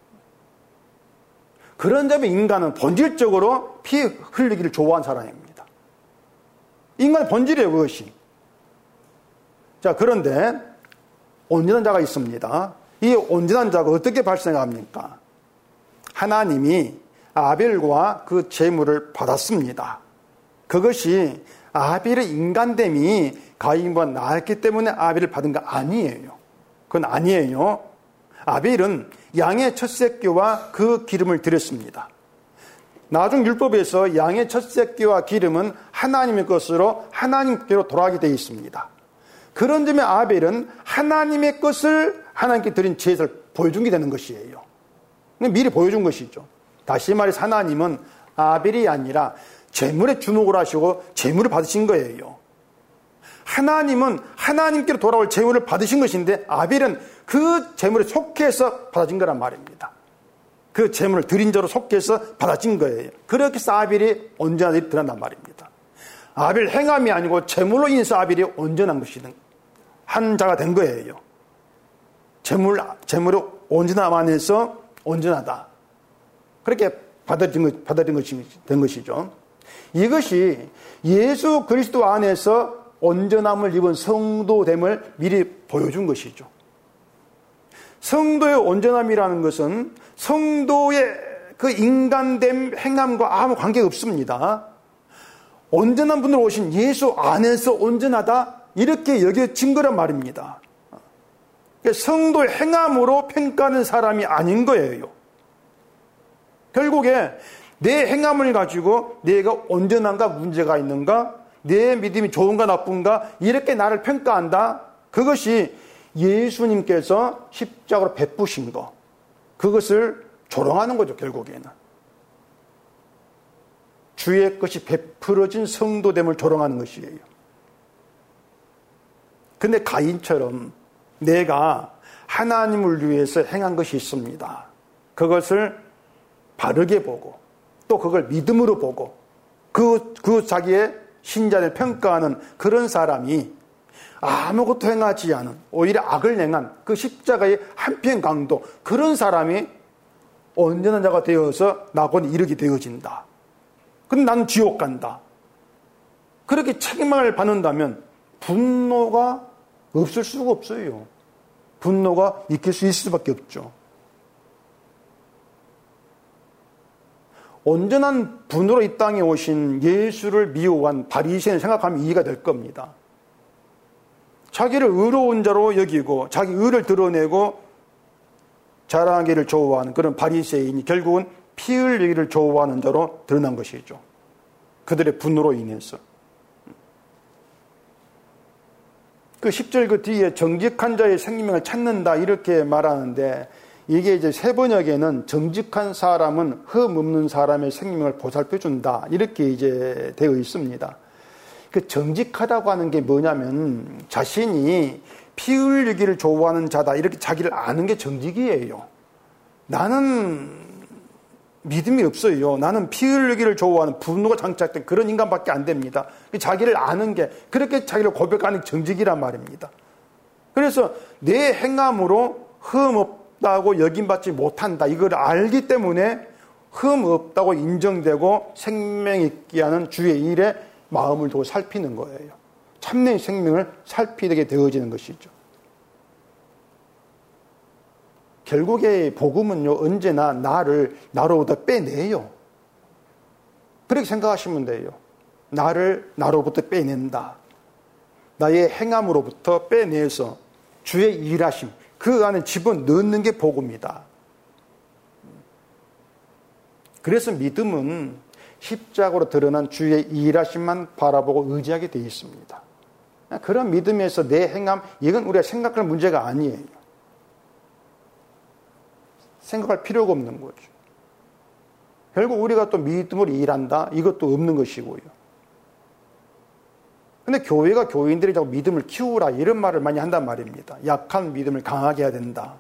그런 점에 인간은 본질적으로 피 흘리기를 좋아하는 사람입니다. 인간의 본질이에요, 그것이. 자, 그런데 온전한 자가 있습니다. 이 온전한 자가 어떻게 발생합니까? 하나님이 아벨과 그 제물을 받았습니다. 그것이 아벨의 인간됨이 가인보다 나았기 때문에 아벨을 받은 거 아니에요. 그건 아니에요. 아벨은 양의 첫 새끼와 그 기름을 드렸습니다. 나중 율법에서 양의 첫 새끼와 기름은 하나님의 것으로 하나님께로 돌아가게 되어 있습니다. 그런 점에 아벨은 하나님의 것을 하나님께 드린 제사를 보여준 게 되는 것이에요. 미리 보여준 것이죠. 다시 말해서 하나님은 아벨이 아니라 재물에 주목을 하시고 재물을 받으신 거예요. 하나님은 하나님께로 돌아올 재물을 받으신 것인데 아벨은 그 재물에 속해서 받아진 거란 말입니다. 그 재물을 드린 자로 속해서 받아진 거예요. 그렇게 해서 아벨이 온전하게 드러난단 말입니다. 아벨 행함이 아니고 재물로 인해서 아벨이 온전한 것이든 한 자가 된 거예요. 재물, 재물을 온전함안에서 온전하다. 그렇게 받아들인, 것, 받아들인 것이 된 것이죠. 이것이 예수 그리스도 안에서 온전함을 입은 성도됨을 미리 보여준 것이죠. 성도의 온전함이라는 것은 성도의 그 인간됨 행함과 아무 관계가 없습니다. 온전한 분으로 오신 예수 안에서 온전하다 이렇게 여겨진 거란 말입니다. 성도의 행함으로 평가하는 사람이 아닌 거예요. 결국에 내 행함을 가지고 내가 온전한가 문제가 있는가, 내 믿음이 좋은가 나쁜가 이렇게 나를 평가한다. 그것이 예수님께서 십자가로 베푸신 거, 그것을 조롱하는 거죠. 결국에는 주의 것이 베풀어진 성도됨을 조롱하는 것이에요. 근데 가인처럼 내가 하나님을 위해서 행한 것이 있습니다. 그것을 바르게 보고 또 그걸 믿음으로 보고 그, 그 자기의 신자를 평가하는 그런 사람이 아무것도 행하지 않은 오히려 악을 행한 그 십자가의 한편 강도, 그런 사람이 온전한 자가 되어서 나곧 이르게 되어진다. 근데 나는 지옥 간다. 그렇게 책임을 받는다면 분노가 없을 수가 없어요. 분노가 있을 수 있을 수밖에 없죠. 온전한 분으로 이 땅에 오신 예수를 미워한 바리새인을 생각하면 이해가 될 겁니다. 자기를 의로운 자로 여기고 자기 의를 드러내고 자랑하기를 좋아하는 그런 바리새인이 결국은 피 흘리기를 좋아하는 자로 드러난 것이죠. 그들의 분노로 인해서. 그 십 절 그 뒤에 정직한 자의 생명을 찾는다 이렇게 말하는데, 이게 이제 세 번역에는 정직한 사람은 흠 없는 사람의 생명을 보살펴준다 이렇게 이제 되어 있습니다. 그 정직하다고 하는 게 뭐냐면 자신이 피 흘리기를 좋아하는 자다 이렇게 자기를 아는 게 정직이에요. 나는 믿음이 없어요. 나는 피 흘리기를 좋아하는 분노가 장착된 그런 인간밖에 안 됩니다. 자기를 아는 게, 그렇게 자기를 고백하는 게 정직이란 말입니다. 그래서 내 행함으로 흠 없다고 여김받지 못한다, 이걸 알기 때문에 흠 없다고 인정되고 생명 있게 하는 주의 일에 마음을 두고 살피는 거예요. 참된 생명을 살피게 되어지는 것이죠. 결국에 복음은요, 언제나 나를 나로부터 빼내요. 그렇게 생각하시면 돼요. 나를 나로부터 빼낸다. 나의 행함으로부터 빼내서 주의 일하심, 그 안에 집어넣는 게 복음이다. 그래서 믿음은 십자가로 드러난 주의 일하심만 바라보고 의지하게 되어 있습니다. 그런 믿음에서 내 행함, 이건 우리가 생각할 문제가 아니에요. 생각할 필요가 없는 거죠. 결국 우리가 또 믿음으로 일한다, 이것도 없는 것이고요. 근데 교회가 교인들이 자꾸 믿음을 키우라 이런 말을 많이 한단 말입니다. 약한 믿음을 강하게 해야 된다.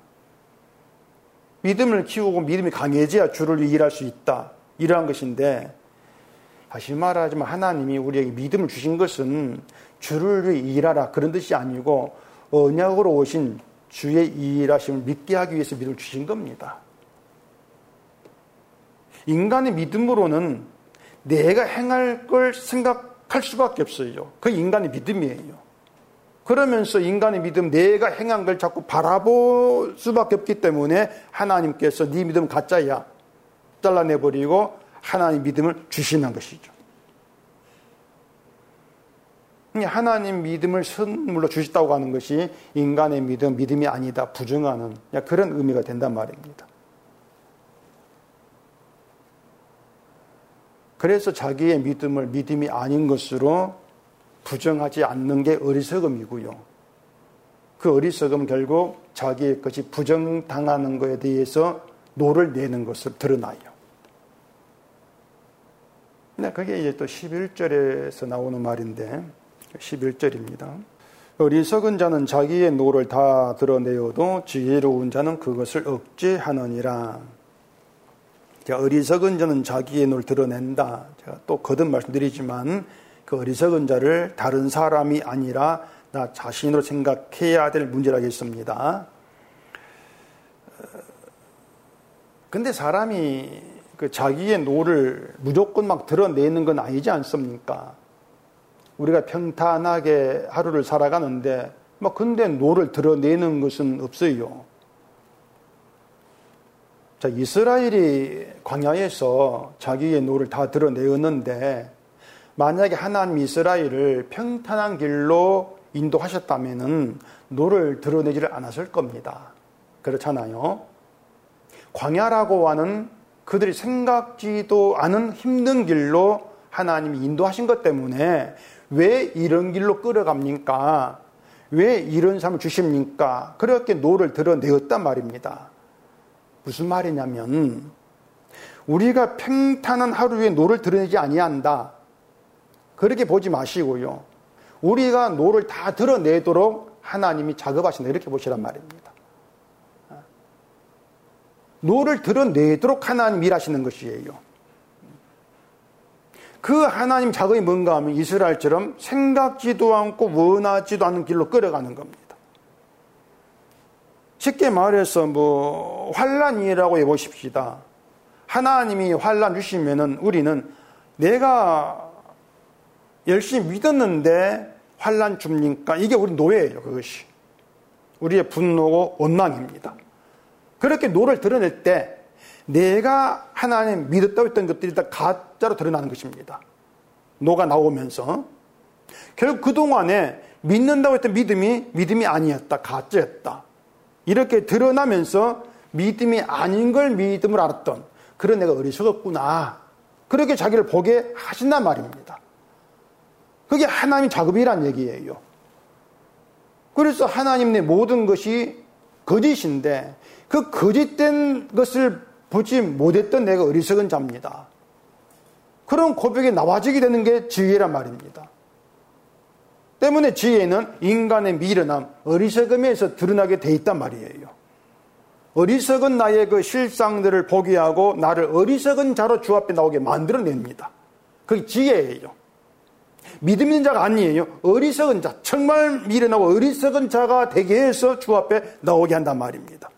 믿음을 키우고 믿음이 강해져야 주를 위해 일할 수 있다, 이러한 것인데, 다시 말하자면 하나님이 우리에게 믿음을 주신 것은 주를 위해 일하라 그런 뜻이 아니고 언약으로 오신 주의 일하심을 믿게 하기 위해서 믿음을 주신 겁니다. 인간의 믿음으로는 내가 행할 걸 생각할 수밖에 없어요. 그 인간의 믿음이에요. 그러면서 인간의 믿음, 내가 행한 걸 자꾸 바라볼 수밖에 없기 때문에 하나님께서 네 믿음 가짜야 잘라내버리고 하나님 믿음을 주시는 것이죠. 하나님 믿음을 선물로 주셨다고 하는 것이 인간의 믿음, 믿음이 아니다, 부정하는 그런 의미가 된단 말입니다. 그래서 자기의 믿음을 믿음이 아닌 것으로 부정하지 않는 게 어리석음이고요. 그 어리석음은 결국 자기의 것이 부정당하는 것에 대해서 노를 내는 것을 드러나요. 네, 그게 이제 또 십일 절에서 나오는 말인데, 십일 절입니다. 어리석은 자는 자기의 노를 다 드러내어도 지혜로운 자는 그것을 억제하느니라. 어리석은 자는 자기의 노를 드러낸다. 제가 또 거듭 말씀드리지만 그 어리석은 자를 다른 사람이 아니라 나 자신으로 생각해야 될 문제라겠습니다. 근데 사람이 그 자기의 노를 무조건 막 드러내는 건 아니지 않습니까? 우리가 평탄하게 하루를 살아가는데 막 근데 노를 드러내는 것은 없어요. 자, 이스라엘이 광야에서 자기의 노를 다 드러내었는데 만약에 하나님 이스라엘을 평탄한 길로 인도하셨다면은 노를 드러내지를 않았을 겁니다. 그렇잖아요. 광야라고 하는 그들이 생각지도 않은 힘든 길로 하나님이 인도하신 것 때문에 왜 이런 길로 끌어갑니까? 왜 이런 삶을 주십니까? 그렇게 노를 드러내었단 말입니다. 무슨 말이냐면 우리가 평탄한 하루에 노를 드러내지 아니한다. 그렇게 보지 마시고요. 우리가 노를 다 드러내도록 하나님이 작업하신다. 이렇게 보시란 말입니다. 노를 드러내도록 하나님 일하시는 것이에요. 그 하나님 작업이 뭔가 하면 이스라엘처럼 생각지도 않고 원하지도 않은 길로 끌어가는 겁니다. 쉽게 말해서 뭐 환난이라고 해보십시다. 하나님이 환난 주시면은 우리는 내가 열심히 믿었는데 환난 줍니까? 이게 우리 노예예요. 그것이 우리의 분노고 원망입니다. 그렇게 노를 드러낼 때 내가 하나님 믿었다고 했던 것들이 다 가짜로 드러나는 것입니다. 노가 나오면서 결국 그동안에 믿는다고 했던 믿음이 믿음이 아니었다. 가짜였다. 이렇게 드러나면서 믿음이 아닌 걸 믿음을 알았던 그런 내가 어리석었구나. 그렇게 자기를 보게 하신단 말입니다. 그게 하나님 작업이란 얘기예요. 그래서 하나님의 모든 것이 거짓인데 그 거짓된 것을 보지 못했던 내가 어리석은 자입니다. 그런 고백이 나와지게 되는 게 지혜란 말입니다. 때문에 지혜는 인간의 미련함, 어리석음에서 드러나게 돼 있단 말이에요. 어리석은 나의 그 실상들을 보게 하고 나를 어리석은 자로 주 앞에 나오게 만들어냅니다. 그게 지혜예요. 믿음 있는 자가 아니에요. 어리석은 자, 정말 미련하고 어리석은 자가 되게 해서 주 앞에 나오게 한단 말입니다.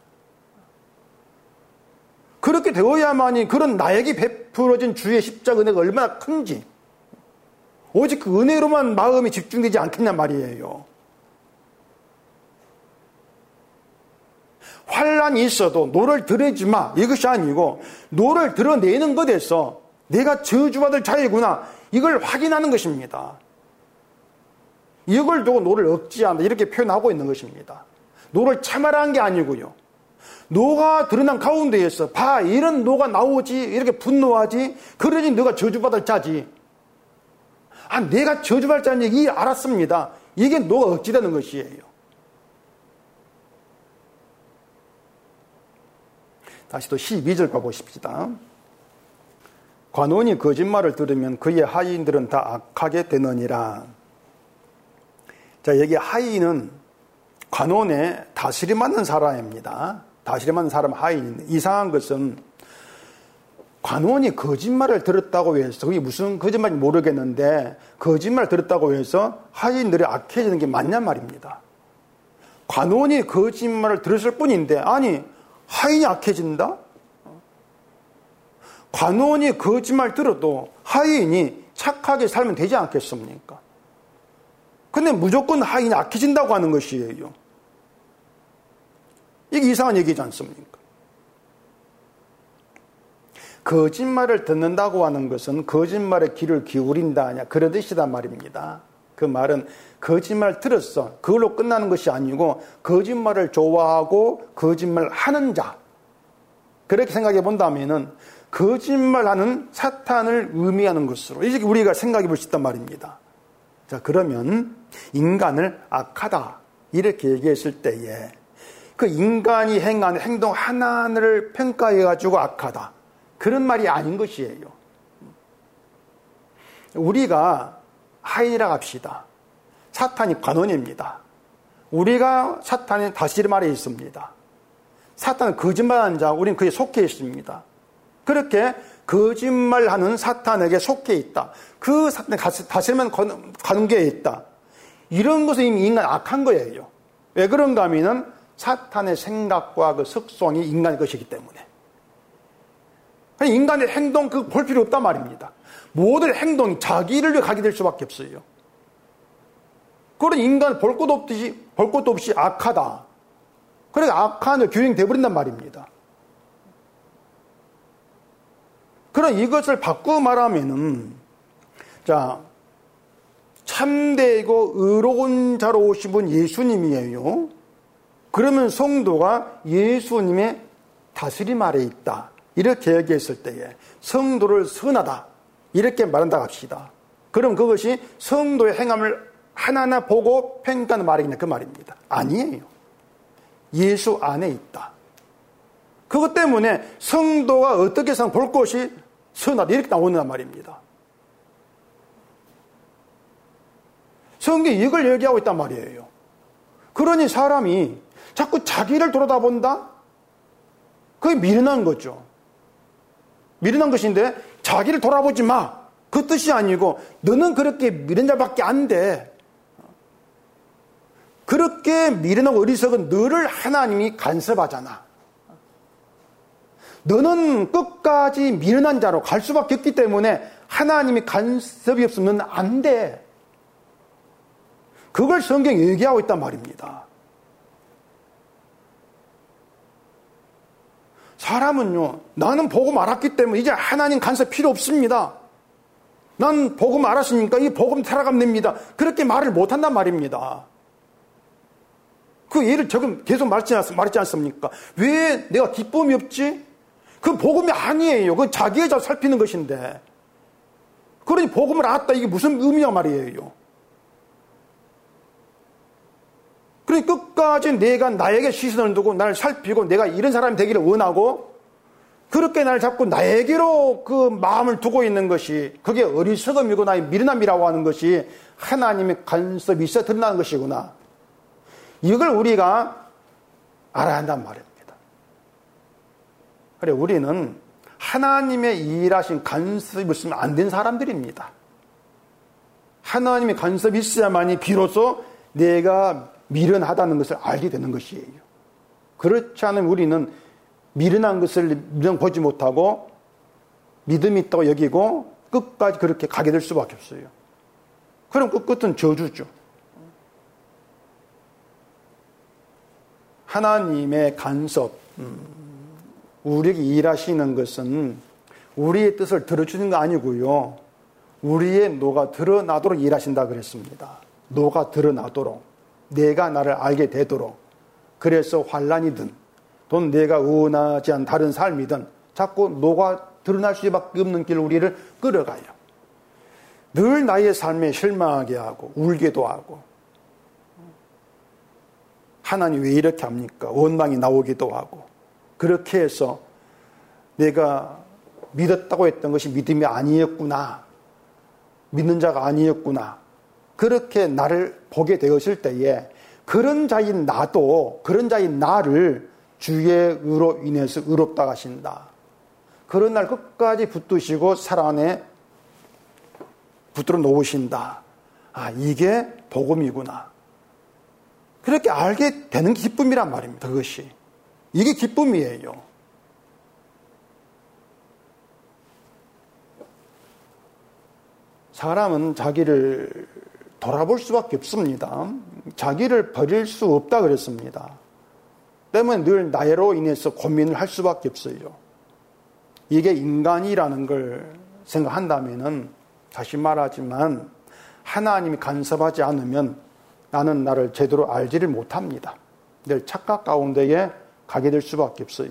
그렇게 되어야만이 그런 나에게 베풀어진 주의 십자가 은혜가 얼마나 큰지 오직 그 은혜로만 마음이 집중되지 않겠냐 말이에요. 환난이 있어도 노를 드러내지 마. 이것이 아니고 노를 드러내는 것에서 내가 저주받을 자이구나. 이걸 확인하는 것입니다. 이걸 두고 노를 억지한다. 이렇게 표현하고 있는 것입니다. 노를 참아라는 게 아니고요. 노가 드러난 가운데에서 봐 이런 노가 나오지 이렇게 분노하지 그러니 너가 저주받을 자지. 아 내가 저주받을 자는 얘기 알았습니다. 이게 노가 억지되는 것이에요. 다시 또 십이 절 봐보십시다. 관원이 거짓말을 들으면 그의 하인들은 다 악하게 되느니라. 자 여기 하인은 관원의 다스림 받는 사람입니다. 다스림 받는 사람 하인. 이상한 것은 관원이 거짓말을 들었다고 해서 그게 무슨 거짓말인지 모르겠는데 거짓말을 들었다고 해서 하인들이 악해지는 게 맞냐 말입니다. 관원이 거짓말을 들었을 뿐인데 아니 하인이 악해진다? 관원이 거짓말 들어도 하인이 착하게 살면 되지 않겠습니까? 근데 무조건 하인이 악해진다고 하는 것이에요. 이게 이상한 얘기지 않습니까? 거짓말을 듣는다고 하는 것은 거짓말에 귀를 기울인다 하냐 그런 뜻이란 말입니다. 그 말은 거짓말 들었어 그걸로 끝나는 것이 아니고 거짓말을 좋아하고 거짓말하는 자 그렇게 생각해 본다면은 거짓말하는 사탄을 의미하는 것으로 이렇게 우리가 생각해 볼 수 있단 말입니다. 자 그러면 인간을 악하다 이렇게 얘기했을 때에 그 인간이 행하는 행동 하나하나를 평가해 가지고 악하다 그런 말이 아닌 것이에요. 우리가 하인이라 합시다. 사탄이 관원입니다. 우리가 사탄의 다스림 아래에 있습니다. 사탄은 거짓말하는 자, 우리는 그에 속해 있습니다. 그렇게 거짓말하는 사탄에게 속해 있다. 그 사탄의 다스리는 관계에 있다. 이런 것은 이미 인간 악한 거예요. 왜 그런가 하면은 사탄의 생각과 그 속성이 인간의 것이기 때문에. 인간의 행동 그 볼 필요 없단 말입니다. 모든 행동이 자기를 위해 가게 될 수밖에 없어요. 그런 인간 볼 것도 없이, 볼 것도 없이 악하다. 그러니까 악한 규정이 되어버린단 말입니다. 그럼 이것을 바꾸어 말하면은, 자, 참되고 의로운 자로 오신 분 예수님이에요. 그러면 성도가 예수님의 다스림 아래에 있다. 이렇게 얘기했을 때에 성도를 선하다. 이렇게 말한다 합시다. 그럼 그것이 성도의 행함을 하나하나 보고 평가하는 말이냐 그 말입니다. 아니에요. 예수 안에 있다. 그것 때문에 성도가 어떻게 해서 볼 것이 선하다 이렇게 나오는 말입니다. 성경이 이걸 얘기하고 있단 말이에요. 그러니 사람이 자꾸 자기를 돌아다본다? 그게 미련한 거죠. 미련한 것인데 자기를 돌아보지 마. 그 뜻이 아니고 너는 그렇게 미련한 자밖에 안 돼. 그렇게 미련하고 어리석은 너를 하나님이 간섭하잖아. 너는 끝까지 미련한 자로 갈 수밖에 없기 때문에 하나님이 간섭이 없으면 안 돼. 그걸 성경이 얘기하고 있단 말입니다. 사람은요, 나는 복음 알았기 때문에 이제 하나님 간섭 필요 없습니다. 난 복음 알았으니까 이 복음 살아가면 됩니다. 그렇게 말을 못한단 말입니다. 그 예를 조금 계속 말했지, 말했지 않습니까? 왜 내가 기쁨이 없지? 그 복음이 아니에요. 그건 자기의 자 살피는 것인데. 그러니 복음을 알았다. 이게 무슨 의미냐 말이에요. 그러니 끝까지 내가 나에게 시선을 두고 나를 살피고 내가 이런 사람이 되기를 원하고 그렇게 나를 잡고 나에게로 그 마음을 두고 있는 것이 그게 어리석음이고 나의 미련함이라고 하는 것이 하나님의 간섭이 있어 드러나는 것이구나. 이걸 우리가 알아야 한단 말입니다. 그래 우리는 하나님의 일하신 간섭이 있으면 안 된 사람들입니다. 하나님의 간섭이 있어야만이 비로소 내가 미련하다는 것을 알게 되는 것이에요. 그렇지 않으면 우리는 미련한 것을 미련 보지 못하고 믿음이 있다고 여기고 끝까지 그렇게 가게 될 수밖에 없어요. 그럼 그 끝은 저주죠. 하나님의 간섭, 우리에게 일하시는 것은 우리의 뜻을 들어주는 거 아니고요. 우리의 노가 드러나도록 일하신다 그랬습니다. 노가 드러나도록. 내가 나를 알게 되도록. 그래서 환난이든 또 내가 원하지 않은 다른 삶이든 자꾸 노가 드러날 수밖에 없는 길로 우리를 끌어가요. 늘 나의 삶에 실망하게 하고 울게도 하고 하나님 왜 이렇게 합니까? 원망이 나오기도 하고 그렇게 해서 내가 믿었다고 했던 것이 믿음이 아니었구나. 믿는 자가 아니었구나. 그렇게 나를 보게 되었을 때에 그런 자인 나도 그런 자인 나를 주의 의로 인해서 의롭다 하신다. 그런 날 끝까지 붙드시고 사랑 안에 붙들어 놓으신다. 아, 이게 복음이구나. 그렇게 알게 되는 기쁨이란 말입니다. 그것이. 이게 기쁨이에요. 사람은 자기를 돌아볼 수밖에 없습니다. 자기를 버릴 수 없다 그랬습니다. 때문에 늘 나로 인해서 고민을 할 수밖에 없어요. 이게 인간이라는 걸 생각한다면은 다시 말하지만 하나님이 간섭하지 않으면 나는 나를 제대로 알지를 못합니다. 늘 착각 가운데에 가게 될 수밖에 없어요.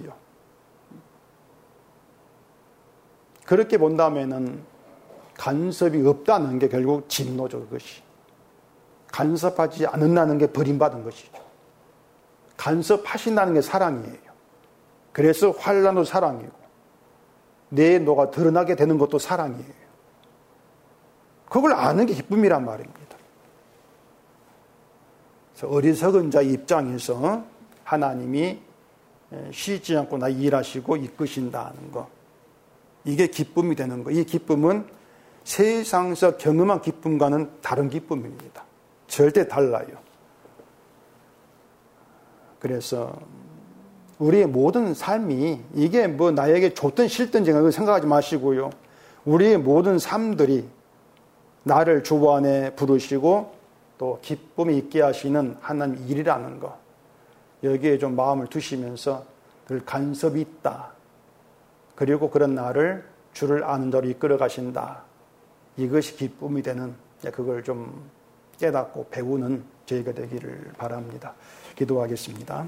그렇게 본다면은 간섭이 없다는 게 결국 진노죠, 그것이. 간섭하지 않는다는 게 버림받은 것이죠. 간섭하신다는 게 사랑이에요. 그래서 환난도 사랑이고 내 노가 드러나게 되는 것도 사랑이에요. 그걸 아는 게 기쁨이란 말입니다. 그래서 어리석은 자 입장에서 하나님이 쉬지 않고 나 일하시고 이끄신다는 거, 이게 기쁨이 되는 거. 이 기쁨은 세상에서 경험한 기쁨과는 다른 기쁨입니다. 절대 달라요. 그래서 우리의 모든 삶이 이게 뭐 나에게 좋든 싫든 생각하지 마시고요. 우리의 모든 삶들이 나를 주 안에 부르시고 또 기쁨이 있게 하시는 하나님 일이라는 거, 여기에 좀 마음을 두시면서 늘 간섭이 있다. 그리고 그런 나를 주를 아는 대로 이끌어 가신다. 이것이 기쁨이 되는, 그걸 좀 깨닫고 배우는 저희가 되기를 바랍니다. 기도하겠습니다.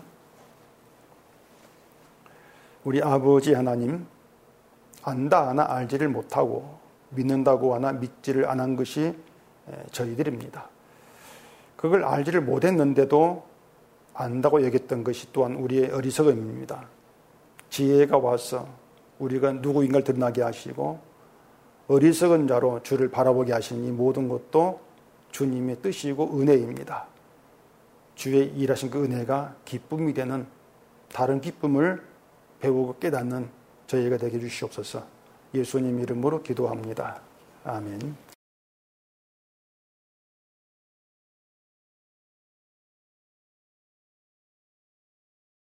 우리 아버지 하나님, 안다 하나 알지를 못하고 믿는다고 하나 믿지를 안 한 것이 저희들입니다. 그걸 알지를 못했는데도 안다고 여겼던 것이 또한 우리의 어리석음입니다. 지혜가 와서 우리가 누구인가를 드러나게 하시고 어리석은 자로 주를 바라보게 하신 이 모든 것도 주님의 뜻이고 은혜입니다. 주의 일하신 그 은혜가 기쁨이 되는 다른 기쁨을 배우고 깨닫는 저희가 되게 해주시옵소서. 예수님 이름으로 기도합니다. 아멘.